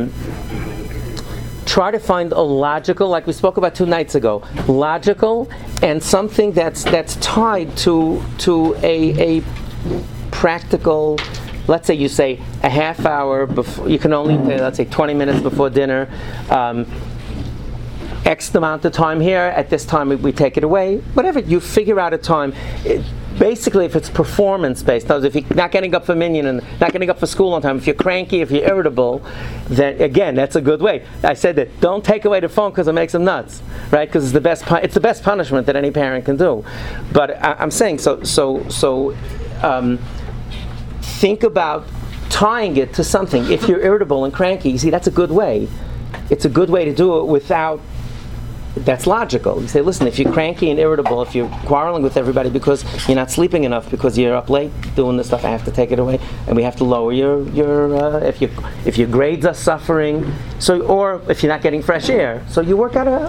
[SPEAKER 1] logical, like we spoke about 2 nights ago, logical and something that's tied to a practical. Let's say you say a half hour before, you can only pay, let's say 20 minutes before dinner, X amount of time here, at this time we take it away, whatever, you figure out a time. Basically, if it's performance-based, in other words, if you're not getting up for minyan and not getting up for school on time, if you're cranky, if you're irritable, then again, that's a good way. I said that don't take away the phone because it makes them nuts, right? Because it's the best punishment that any parent can do. But I'm saying think about tying it to something. If you're irritable and cranky, you see, that's a good way. It's a good way to do it without. That's logical. You say, listen, if you're cranky and irritable, if you're quarreling with everybody because you're not sleeping enough because you're up late doing this stuff, I have to take it away, and we have to lower your if your grades are suffering, so, or if you're not getting fresh air, so you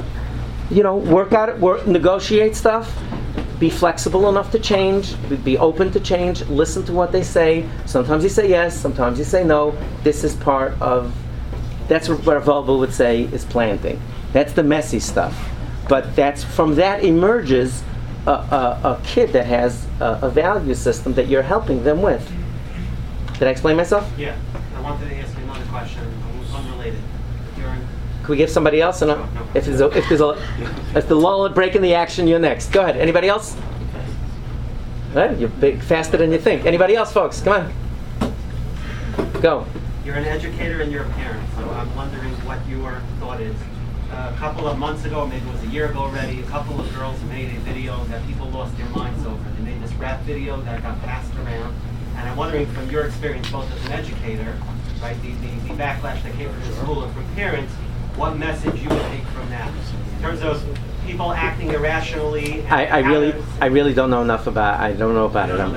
[SPEAKER 1] negotiate stuff, be flexible enough to change, be open to change, listen to what they say. Sometimes you say yes, sometimes you say no. This is part of. That's what a Volvo would say is planting. That's the messy stuff. But from that emerges a kid that has a value system that you're helping them with. Did I explain myself?
[SPEAKER 4] Yeah. I wanted to ask you another question, unrelated.
[SPEAKER 1] Can we give somebody else?
[SPEAKER 4] No.
[SPEAKER 1] If the lull is breaking the action, you're next. Go ahead. Anybody else? All right, you're faster than you think. Anybody else, folks? Come on. Go.
[SPEAKER 4] You're an educator and you're a parent, so I'm wondering what your thought is. A couple of months ago, maybe it was a year ago already, a couple of girls made a video that people lost their minds over. They made this rap video that got passed around, and I'm wondering from your experience, both as an educator, right, the backlash that came from the school and from parents, what message you would take from that in terms of people acting irrationally.
[SPEAKER 1] I really don't know enough about. I don't know about it.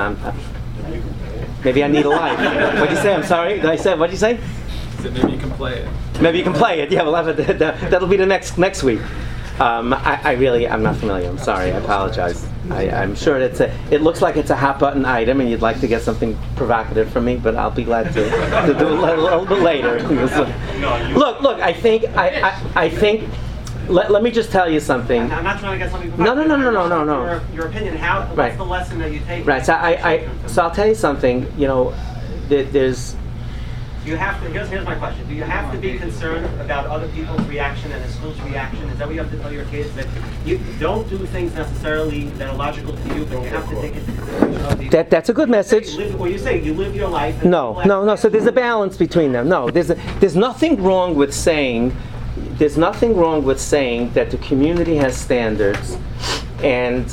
[SPEAKER 1] Maybe I need a life. What'd you say? I'm sorry. Did I say? What'd you say?
[SPEAKER 5] So maybe you can play it.
[SPEAKER 1] Maybe you can play it. Yeah, we'll have it. That'll be the next week. I'm not familiar. I'm sorry. I apologize. I'm sure it looks like it's a hot button item, and you'd like to get something provocative from me, but I'll be glad to do it a little bit later. Look. I think. Let me just tell you something.
[SPEAKER 4] I'm not trying to get something provocative.
[SPEAKER 1] No.
[SPEAKER 4] Your opinion. What's the lesson that you take?
[SPEAKER 1] Right. So I'll tell you something. There's.
[SPEAKER 4] Here's my question. Do you have to be concerned about other people's reaction and the school's reaction? Is that what you have to tell your kids? That you don't do things necessarily that are logical to you, but you have to take into consideration.
[SPEAKER 1] That's a good message.
[SPEAKER 4] You say you live your life.
[SPEAKER 1] No. So there's a balance between them. No, there's nothing wrong with saying. There's nothing wrong with saying that the community has standards, and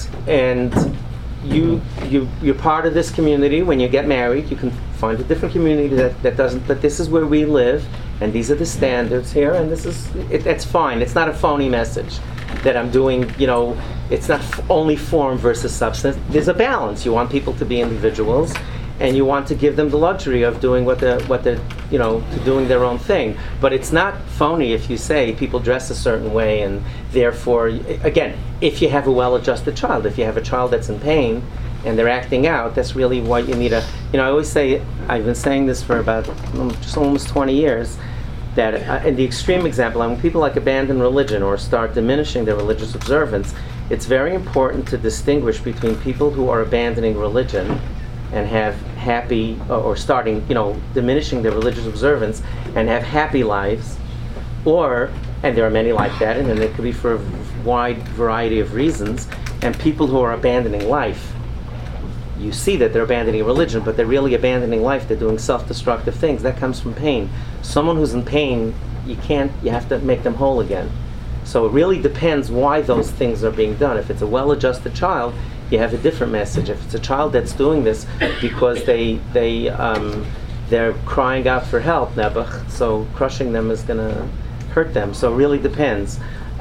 [SPEAKER 1] you're part of this community. When you get married, you can find a different community that doesn't. But this is where we live, and these are the standards here, and that's fine. It's not a phony message that I'm doing. It's not only form versus substance. There's a balance. You want people to be individuals, and you want to give them the luxury of doing what they're doing their own thing. But it's not phony if you say people dress a certain way, and therefore, again, if you have a well-adjusted child, if you have a child that's in pain and they're acting out, that's really what you need I always say, I've been saying this for about just almost 20 years, that in the extreme example, when people like abandon religion or start diminishing their religious observance, it's very important to distinguish between people who are abandoning religion and have happy, or starting, diminishing their religious observance and have happy lives, and there are many like that, and then it could be for a wide variety of reasons, and people who are abandoning life. You see that they're abandoning religion, but they're really abandoning life. They're doing self-destructive things. That comes from pain. Someone who's in pain, you have to make them whole again. So it really depends why those things are being done. If it's a well-adjusted child, you have a different message. If it's a child that's doing this because they're crying out for help, nebuch, so crushing them is going to hurt them. So it really depends.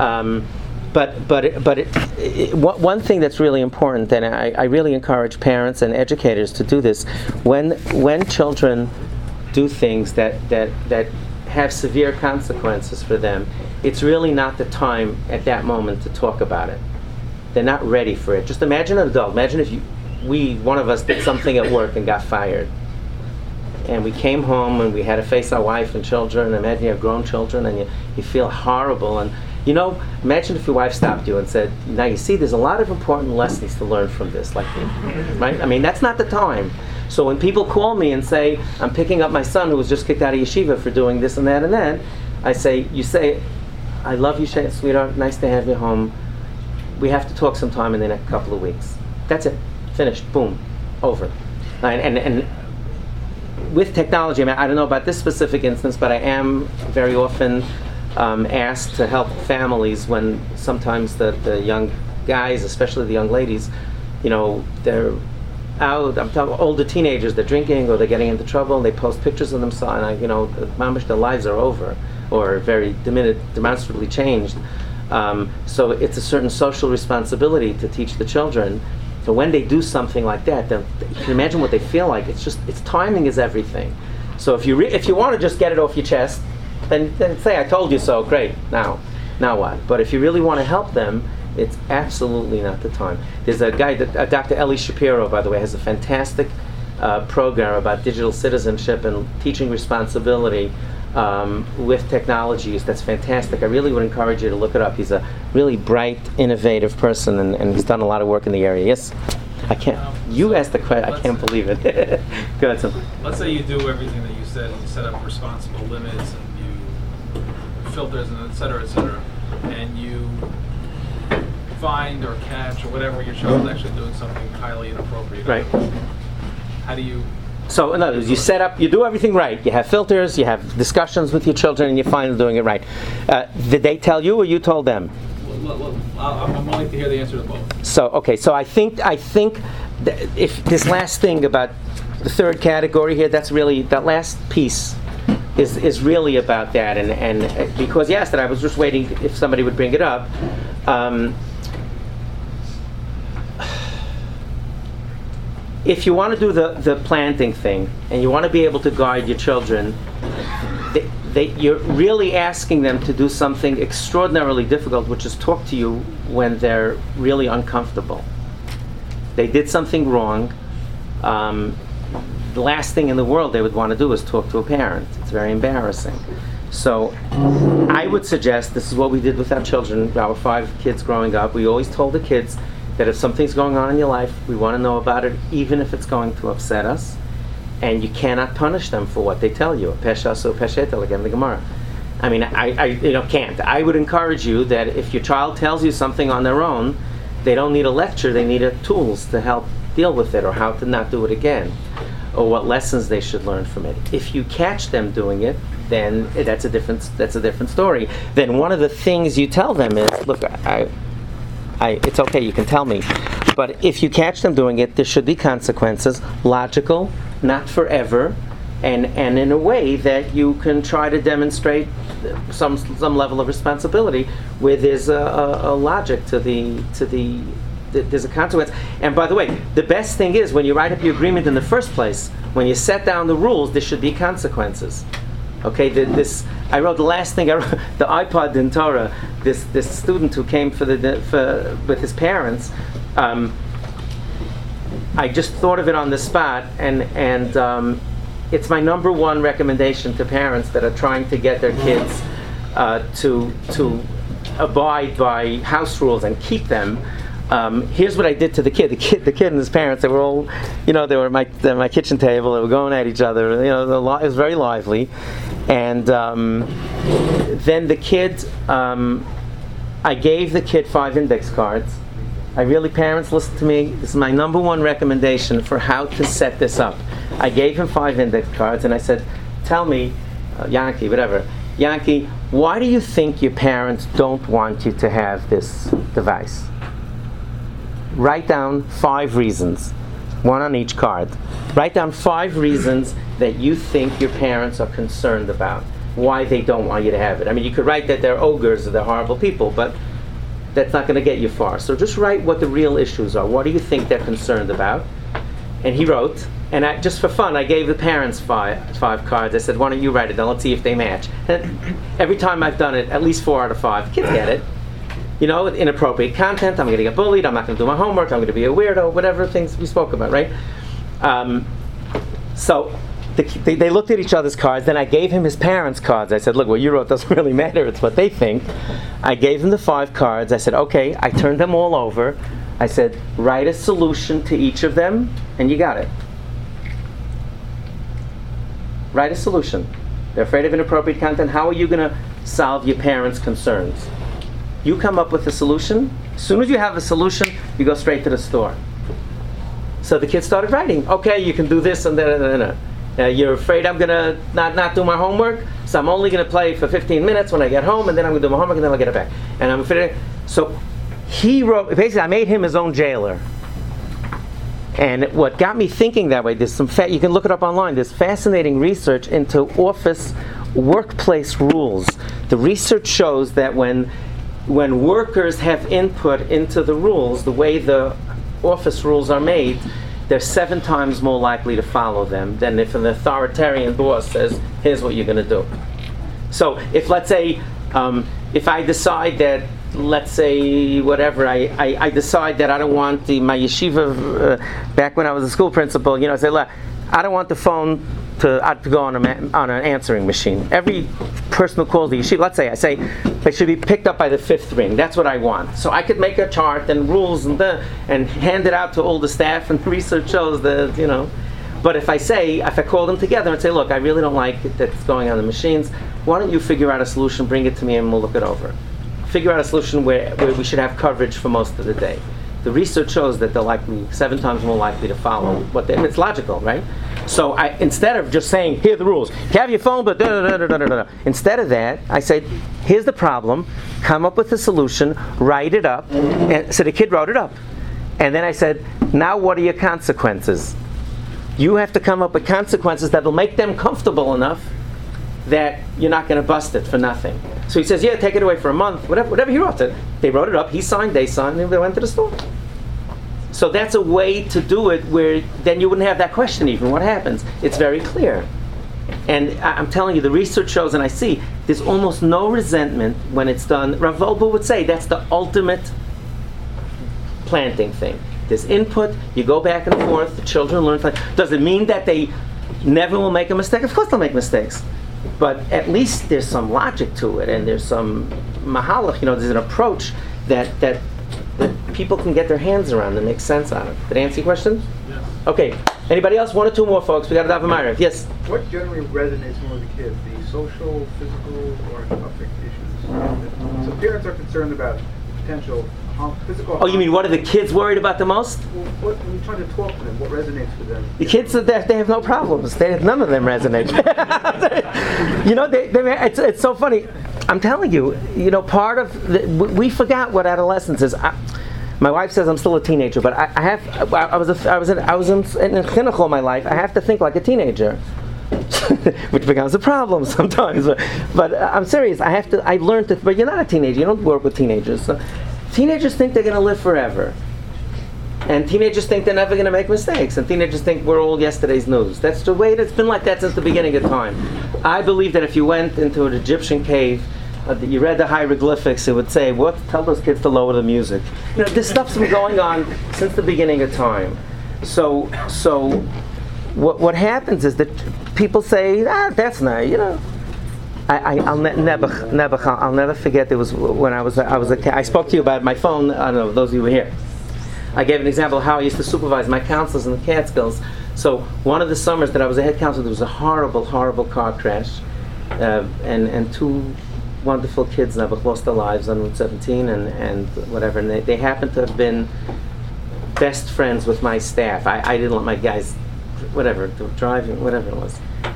[SPEAKER 1] One thing that's really important, and I really encourage parents and educators to do this, when children do things that have severe consequences for them, it's really not the time at that moment to talk about it. They're not ready for it. Just imagine an adult. Imagine if one of us did something at work and got fired. And we came home and we had to face our wife and children. Imagine you have grown children and you feel horrible. And imagine if your wife stopped you and said, now you see, there's a lot of important lessons to learn from this, right? I mean, that's not the time. So when people call me and say, I'm picking up my son who was just kicked out of yeshiva for doing this and that and that, you say, I love you, sweetheart, nice to have you home. We have to talk sometime in the next couple of weeks. That's it. Finished. Boom. Over. And with technology, I mean, I don't know about this specific instance, but I am very often asked to help families when sometimes the young guys, especially the young ladies, they're out. I'm talking older teenagers. They're drinking or they're getting into trouble, and they post pictures of themselves, and their lives are over or very demonstrably changed. So it's a certain social responsibility to teach the children. So when they do something like that, you can imagine what they feel like. It's timing is everything. So if you want to just get it off your chest, then say, I told you so, great, now what? But if you really want to help them, it's absolutely not the time. There's a guy, Dr. Eli Shapiro, by the way, has a fantastic program about digital citizenship and teaching responsibility with technologies. That's fantastic. I really would encourage you to look it up. He's a really bright, innovative person, and he's done a lot of work in the area. Yes? I can't. You asked the question. I can't believe it. Go ahead, son.
[SPEAKER 5] Let's say you do everything that you said, and you set up responsible limits, and you filters, and et cetera, and you find or catch or whatever your child's actually doing something highly inappropriate.
[SPEAKER 1] Right.
[SPEAKER 5] How do you...
[SPEAKER 1] So in other words, you do everything right. You have filters, you have discussions with your children, and you find them doing it right. Did they tell you or you told them?
[SPEAKER 5] Well, I'm willing to hear the answer to both.
[SPEAKER 1] So I think if this last thing about the third category here, that's really, that last piece is really about that, and because you asked it, I was just waiting if somebody would bring it up. If you want to do the planting thing and you want to be able to guide your children, you're really asking them to do something extraordinarily difficult, which is talk to you when they're really uncomfortable. They did something wrong. The last thing in the world they would want to do is talk to a parent. It's very embarrassing. So I would suggest, this is what we did with our children, our 5 kids growing up. We always told the kids that if something's going on in your life, we want to know about it, even if it's going to upset us. And you cannot punish them for what they tell you. Pesha so peshetel, again, the Gemara. I mean, I can't. I would encourage you that if your child tells you something on their own, they don't need a lecture, they need tools to help deal with it, or how to not do it again, or what lessons they should learn from it. If you catch them doing it, then that's a different story. Then one of the things you tell them is, look, it's okay, you can tell me, but if you catch them doing it, there should be consequences, logical, not forever, and in a way that you can try to demonstrate some level of responsibility, where there's a logic to there's a consequence. And by the way, the best thing is when you write up your agreement in the first place, when you set down the rules, there should be consequences. Okay, I wrote the last thing. I wrote the iPod in Torah. This student who came with his parents. I just thought of it on the spot, and it's my number one recommendation to parents that are trying to get their kids to abide by house rules and keep them. Here's what I did to the kid. The kid and his parents, they were all, they were at my kitchen table. They were going at each other. It was very lively. And then the kid, I gave the kid 5 index cards. Parents, listen to me. This is my number one recommendation for how to set this up. I gave him 5 index cards, and I said, tell me, Yankee, Why do you think your parents don't want you to have this device? Write down 5 reasons, one on each card. Write down 5 reasons that you think your parents are concerned about, why they don't want you to have it. I mean, you could write that they're ogres or they're horrible people, but that's not going to get you far. So just write what the real issues are. What do you think they're concerned about? And he wrote, and just for fun, I gave the parents five cards. I said, why don't you write it, then let's see if they match. And every time I've done it, at least 4 out of 5, kids get it. You know, inappropriate content, I'm going to get bullied, I'm not going to do my homework, I'm going to be a weirdo, whatever things we spoke about, right? So they looked at each other's cards, then I gave him his parents' cards. I said, look, what you wrote doesn't really matter, it's what they think. I gave him the 5 cards. I said, okay, I turned them all over. I said, write a solution to each of them, and you got it. Write a solution. They're afraid of inappropriate content. How are you going to solve your parents' concerns? You come up with a solution. As soon as you have a solution, you go straight to the store. So the kids started writing. Okay, you can do this and that. You're afraid I'm going to not do my homework, so I'm only going to play for 15 minutes when I get home, and then I'm going to do my homework, and then I'll get it back. And I'm afraid. So he wrote, basically I made him his own jailer. And what got me thinking that way, there's some you can look it up online, there's fascinating research into office workplace rules. The research shows that when workers have input into the rules, the way the office rules are made, they're 7 times more likely to follow them than if an authoritarian boss says, here's what you're going to do. So if, let's say, if I decide that, let's say, whatever, I decide that I don't want my yeshiva, back when I was a school principal, I say, look, I don't want the phone to go on an answering machine. Every person who calls the yeshiva, let's say, I say, they should be picked up by the 5th ring. That's what I want. So I could make a chart and rules and hand it out to all the staff, and the research shows that, But if I call them together and say, look, I really don't like it that's going on the machines, why don't you figure out a solution, bring it to me, and we'll look it over. Figure out a solution where we should have coverage for most of the day. The research shows that they're 7 times more likely to follow it's logical, right? So instead of just saying, here are the rules, you have your phone, but instead of that, I said, here's the problem, come up with a solution, write it up. And so the kid wrote it up. And then I said, now what are your consequences? You have to come up with consequences that will make them comfortable enough that you're not going to bust it for nothing. So he says, yeah, take it away for a month, whatever he wrote it. They wrote it up, he signed, they signed, and they went to the store. So that's a way to do it where then you wouldn't have that question even. What happens? It's very clear. And I'm telling you, the research shows, and I see, there's almost no resentment when it's done. Rav Wolbe would say that's the ultimate planting thing. There's input, you go back and forth, the children learn. Does it mean that they never will make a mistake? Of course they'll make mistakes. But at least there's some logic to it, and there's some mahalach, there's an approach that people can get their hands around and make sense out of. Did I answer your question?
[SPEAKER 3] Yes.
[SPEAKER 1] Okay. Anybody else? 1 or 2 more, folks. We got to have a Myrav. Yes?
[SPEAKER 6] What generally resonates more with the kids? The social, physical, or affect issues? So parents are concerned about potential physical harm.
[SPEAKER 1] Oh, you mean what are the kids worried about the most?
[SPEAKER 6] Well, when you're trying to talk to them, what resonates with them?
[SPEAKER 1] The kids, they have no problems. None of them resonate. It's so funny. I'm telling you, part of we forgot what adolescence is. My wife says I'm still a teenager, but I was in chinuch all my life. I have to think like a teenager, which becomes a problem sometimes. But I'm serious. I learned it. But you're not a teenager. You don't work with teenagers. So, teenagers think they're going to live forever. And teenagers think they're never going to make mistakes. And teenagers think we're all yesterday's news. That's the way it's been like that since the beginning of time. I believe that if you went into an Egyptian cave, you read the hieroglyphics, it would say, tell those kids to lower the music. This stuff's been going on since the beginning of time. So what happens is that people say, that's not, I'll never forget. It was when I was a kid. I spoke to you about my phone. I don't know, those of you who were here. I gave an example of how I used to supervise my counselors in the Catskills. So one of the summers that I was a head counselor, there was a horrible, horrible car crash, and 2 wonderful kids never lost their lives on Route 17 and whatever. And they happened to have been best friends with my staff. I didn't let my guys, driving, whatever it was.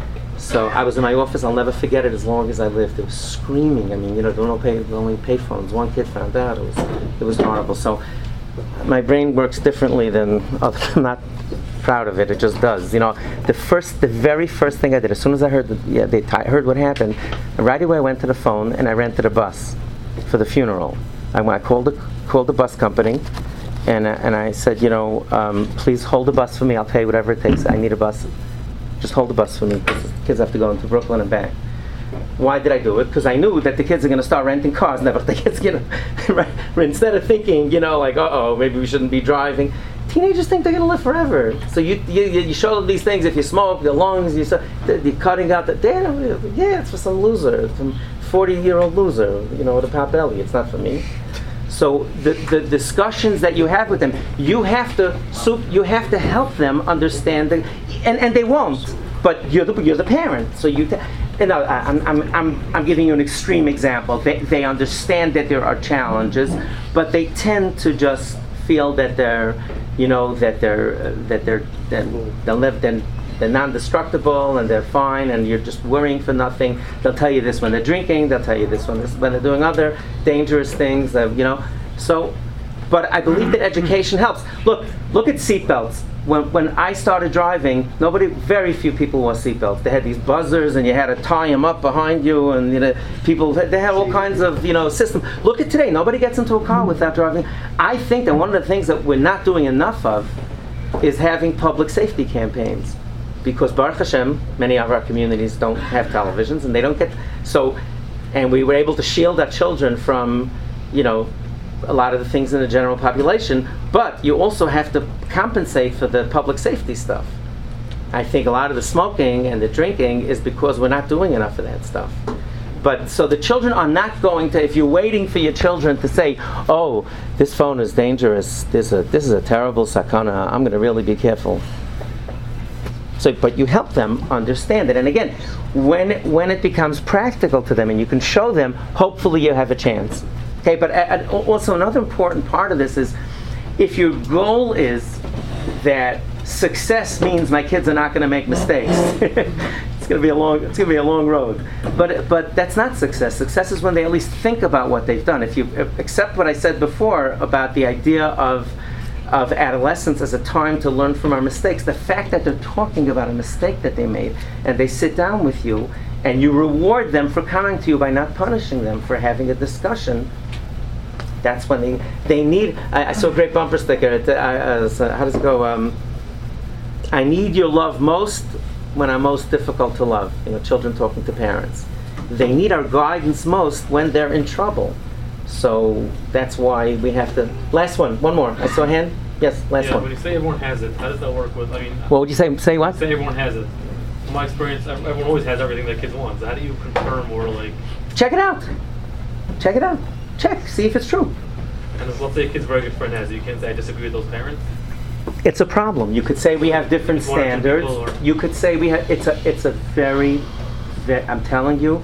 [SPEAKER 1] So I was in my office. I'll never forget it as long as I lived. It was screaming. I mean, there were only payphones. One kid found out. It was horrible. So my brain works differently than other. I'm not proud of it. It just does. The very first thing I did, as soon as I heard heard what happened, right away I went to the phone and I rented a bus for the funeral. I called the bus company, and I said, please hold the bus for me. I'll pay whatever it takes. I need a bus. Just hold the bus for me, because the kids have to go into Brooklyn and back. Why did I do it? Because I knew that the kids are going to start renting cars. Never the kids, right? Instead of thinking, maybe we shouldn't be driving. Teenagers think they're going to live forever. So you show them these things. If you smoke, the lungs, you're cutting out it's for some loser, some 40-year-old loser, with a pot belly. It's not for me. So the discussions that you have with them, you have to help them understand, and they won't. But you're the parent, so I'm giving you an extreme example. They understand that there are challenges, but they tend to just feel that they're non-destructible and they're fine, and you're just worrying for nothing. They'll tell you this when they're drinking. They'll tell you this when they're doing other dangerous things. So, but I believe that education helps. Look at seatbelts. When I started driving, very few people wore seatbelts. They had these buzzers, and you had to tie them up behind you, and they had all kinds of systems. Look at today. Nobody gets into a car without driving. I think that one of the things that we're not doing enough of is having public safety campaigns. Because Baruch Hashem, many of our communities don't have televisions, and they don't get and we were able to shield our children from, a lot of the things in the general population. But you also have to compensate for the public safety stuff. I think a lot of the smoking and the drinking is because we're not doing enough of that stuff. But so the children are not going to. If you're waiting for your children to say, "Oh, this phone is dangerous. This is a terrible sakana. I'm going to really be careful." So, but you help them understand it. And again, when it becomes practical to them and you can show them, hopefully you have a chance. Okay, but also another important part of this is, if your goal is that success means my kids are not going to make mistakes, it's going to be a long road. But that's not success. Success is when they at least think about what they've done. If you accept what I said before about the idea of adolescence as a time to learn from our mistakes, the fact that they're talking about a mistake that they made, and they sit down with you and you reward them for coming to you by not punishing them for having a discussion, that's when they need. I saw a great bumper sticker. How does it go? I need your love most when I'm most difficult to love. Children talking to parents. They need our guidance most when they're in trouble. So that's why we have to. Last one more. I saw a hand. Yes, last one.
[SPEAKER 7] When you say everyone has it, how does that work with?
[SPEAKER 1] What would you say? Say what?
[SPEAKER 7] Say everyone has it. In my experience, everyone always has everything that kids want. So how do you confirm or
[SPEAKER 1] Check it out. Check. See if it's true.
[SPEAKER 7] And let's say a kid's very good friend has it. You can't say I disagree with those parents.
[SPEAKER 1] It's a problem. You could say we have different standards. You could say we have. It's a very. I'm telling you.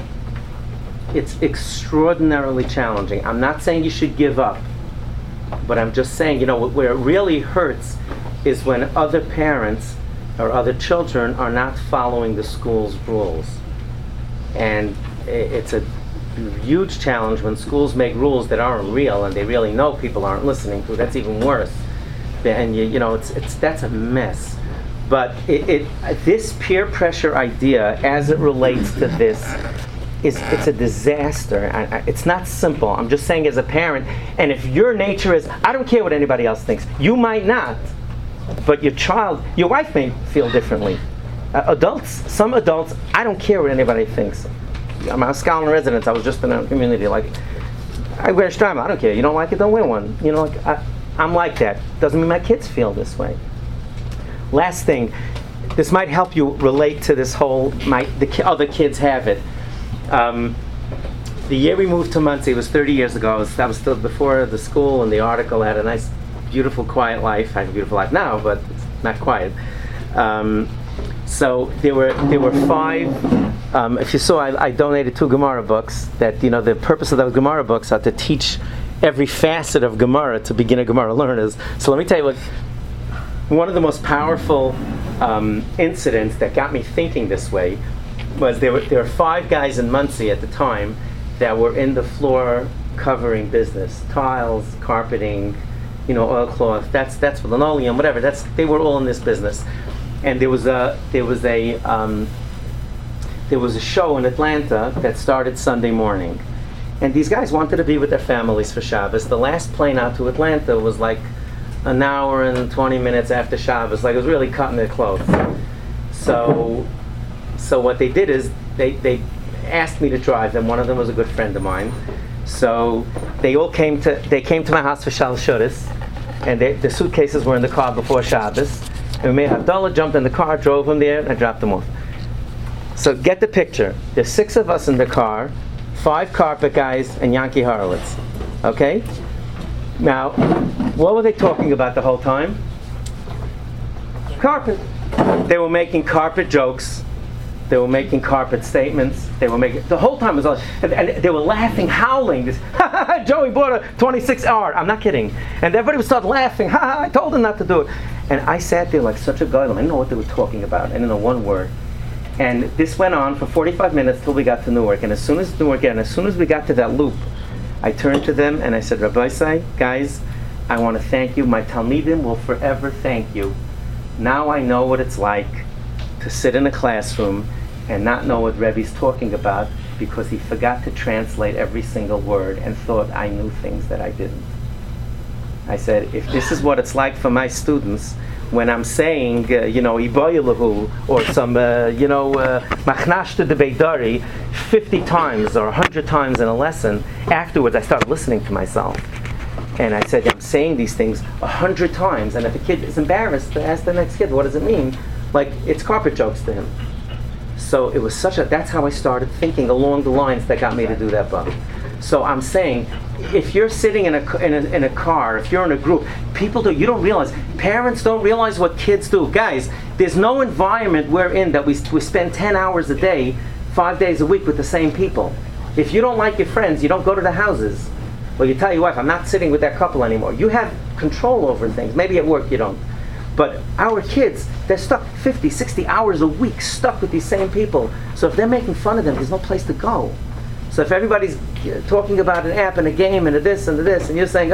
[SPEAKER 1] It's extraordinarily challenging. I'm not saying you should give up, but I'm just saying, where it really hurts is when other parents or other children are not following the school's rules. And it's a huge challenge when schools make rules that aren't real and they really know people aren't listening to. That's even worse. And that's a mess. But this peer pressure idea, as it relates to this, it's a disaster. It's not simple. I'm just saying, as a parent, and if your nature is, I don't care what anybody else thinks. You might not, but your wife may feel differently. Some adults, I don't care what anybody thinks. I'm a scholar in residence. I was just in a community I wear a strap. I don't care. You don't like it, don't wear one. I'm like that. Doesn't mean my kids feel this way. Last thing, this might help you relate to this whole. The other kids have it. The year we moved to Muncie was 30 years ago. That was still before the school and the article. I had a nice, beautiful, quiet life. I have a beautiful life now, but it's not quiet. So there were 5. If you saw, I donated 2 Gemara books. That the purpose of those Gemara books are to teach every facet of Gemara to beginner Gemara learners. So let me tell you one of the most powerful incidents that got me thinking this way was there were 5 guys in Muncie at the time that were in the floor covering business, tiles, carpeting, oilcloth. That's linoleum, whatever. They were all in this business, and there was a show in Atlanta that started Sunday morning, and these guys wanted to be with their families for Shabbos. The last plane out to Atlanta was like an hour and 20 minutes after Shabbos. Like, it was really cutting their clothes. So what they did is they asked me to drive them. One of them was a good friend of mine. So they came to my house for Shalosh Shudas, and the suitcases were in the car before Shabbos. And we made Havdalah, jumped in the car, drove them there, and I dropped them off. So get the picture. There's 6 of us in the car, 5 carpet guys, and Yankee Horowitz. Okay? Now, what were they talking about the whole time? Carpet. They were making carpet jokes. They were making carpet statements. They were making, the whole time was all, and they were laughing, howling. This, Joey bought a 26R. I'm not kidding. And everybody would start laughing. I told them not to do it. And I sat there like such a golem. I didn't know what they were talking about. I didn't know one word. And this went on for 45 minutes till we got to Newark. And as soon as we got to that loop, I turned to them and I said, Rabbi Say, guys, I want to thank you. My Talmidim will forever thank you. Now I know what it's like to sit in a classroom and not know what Rebbe's talking about because he forgot to translate every single word and thought I knew things that I didn't. I said, if this is what it's like for my students, when I'm saying, Iboyelahu, or some, Machnashta de Beidari 50 times or 100 times in a lesson, afterwards I started listening to myself. And I said, I'm saying these things 100 times, and if a kid is embarrassed to ask the next kid, what does it mean? Like, it's carpet jokes to him. So it was that's how I started thinking along the lines that got me to do that book. So I'm saying, if you're sitting in a car, if you're in a group, you don't realize, parents don't realize what kids do. Guys, there's no environment we're in that we spend 10 hours a day, 5 days a week with the same people. If you don't like your friends, you don't go to the houses. Well, you tell your wife, I'm not sitting with that couple anymore. You have control over things. Maybe at work you don't. But our kids, they're stuck 50, 60 hours a week, stuck with these same people. So if they're making fun of them, there's no place to go. So if everybody's talking about an app and a game and a this and a this, and you're saying,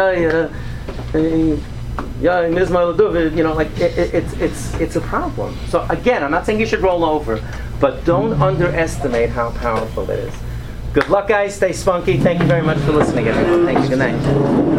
[SPEAKER 1] it's a problem. So again, I'm not saying you should roll over, but don't underestimate how powerful it is. Good luck, guys. Stay spunky. Thank you very much for listening, everyone. Thank you. Good night.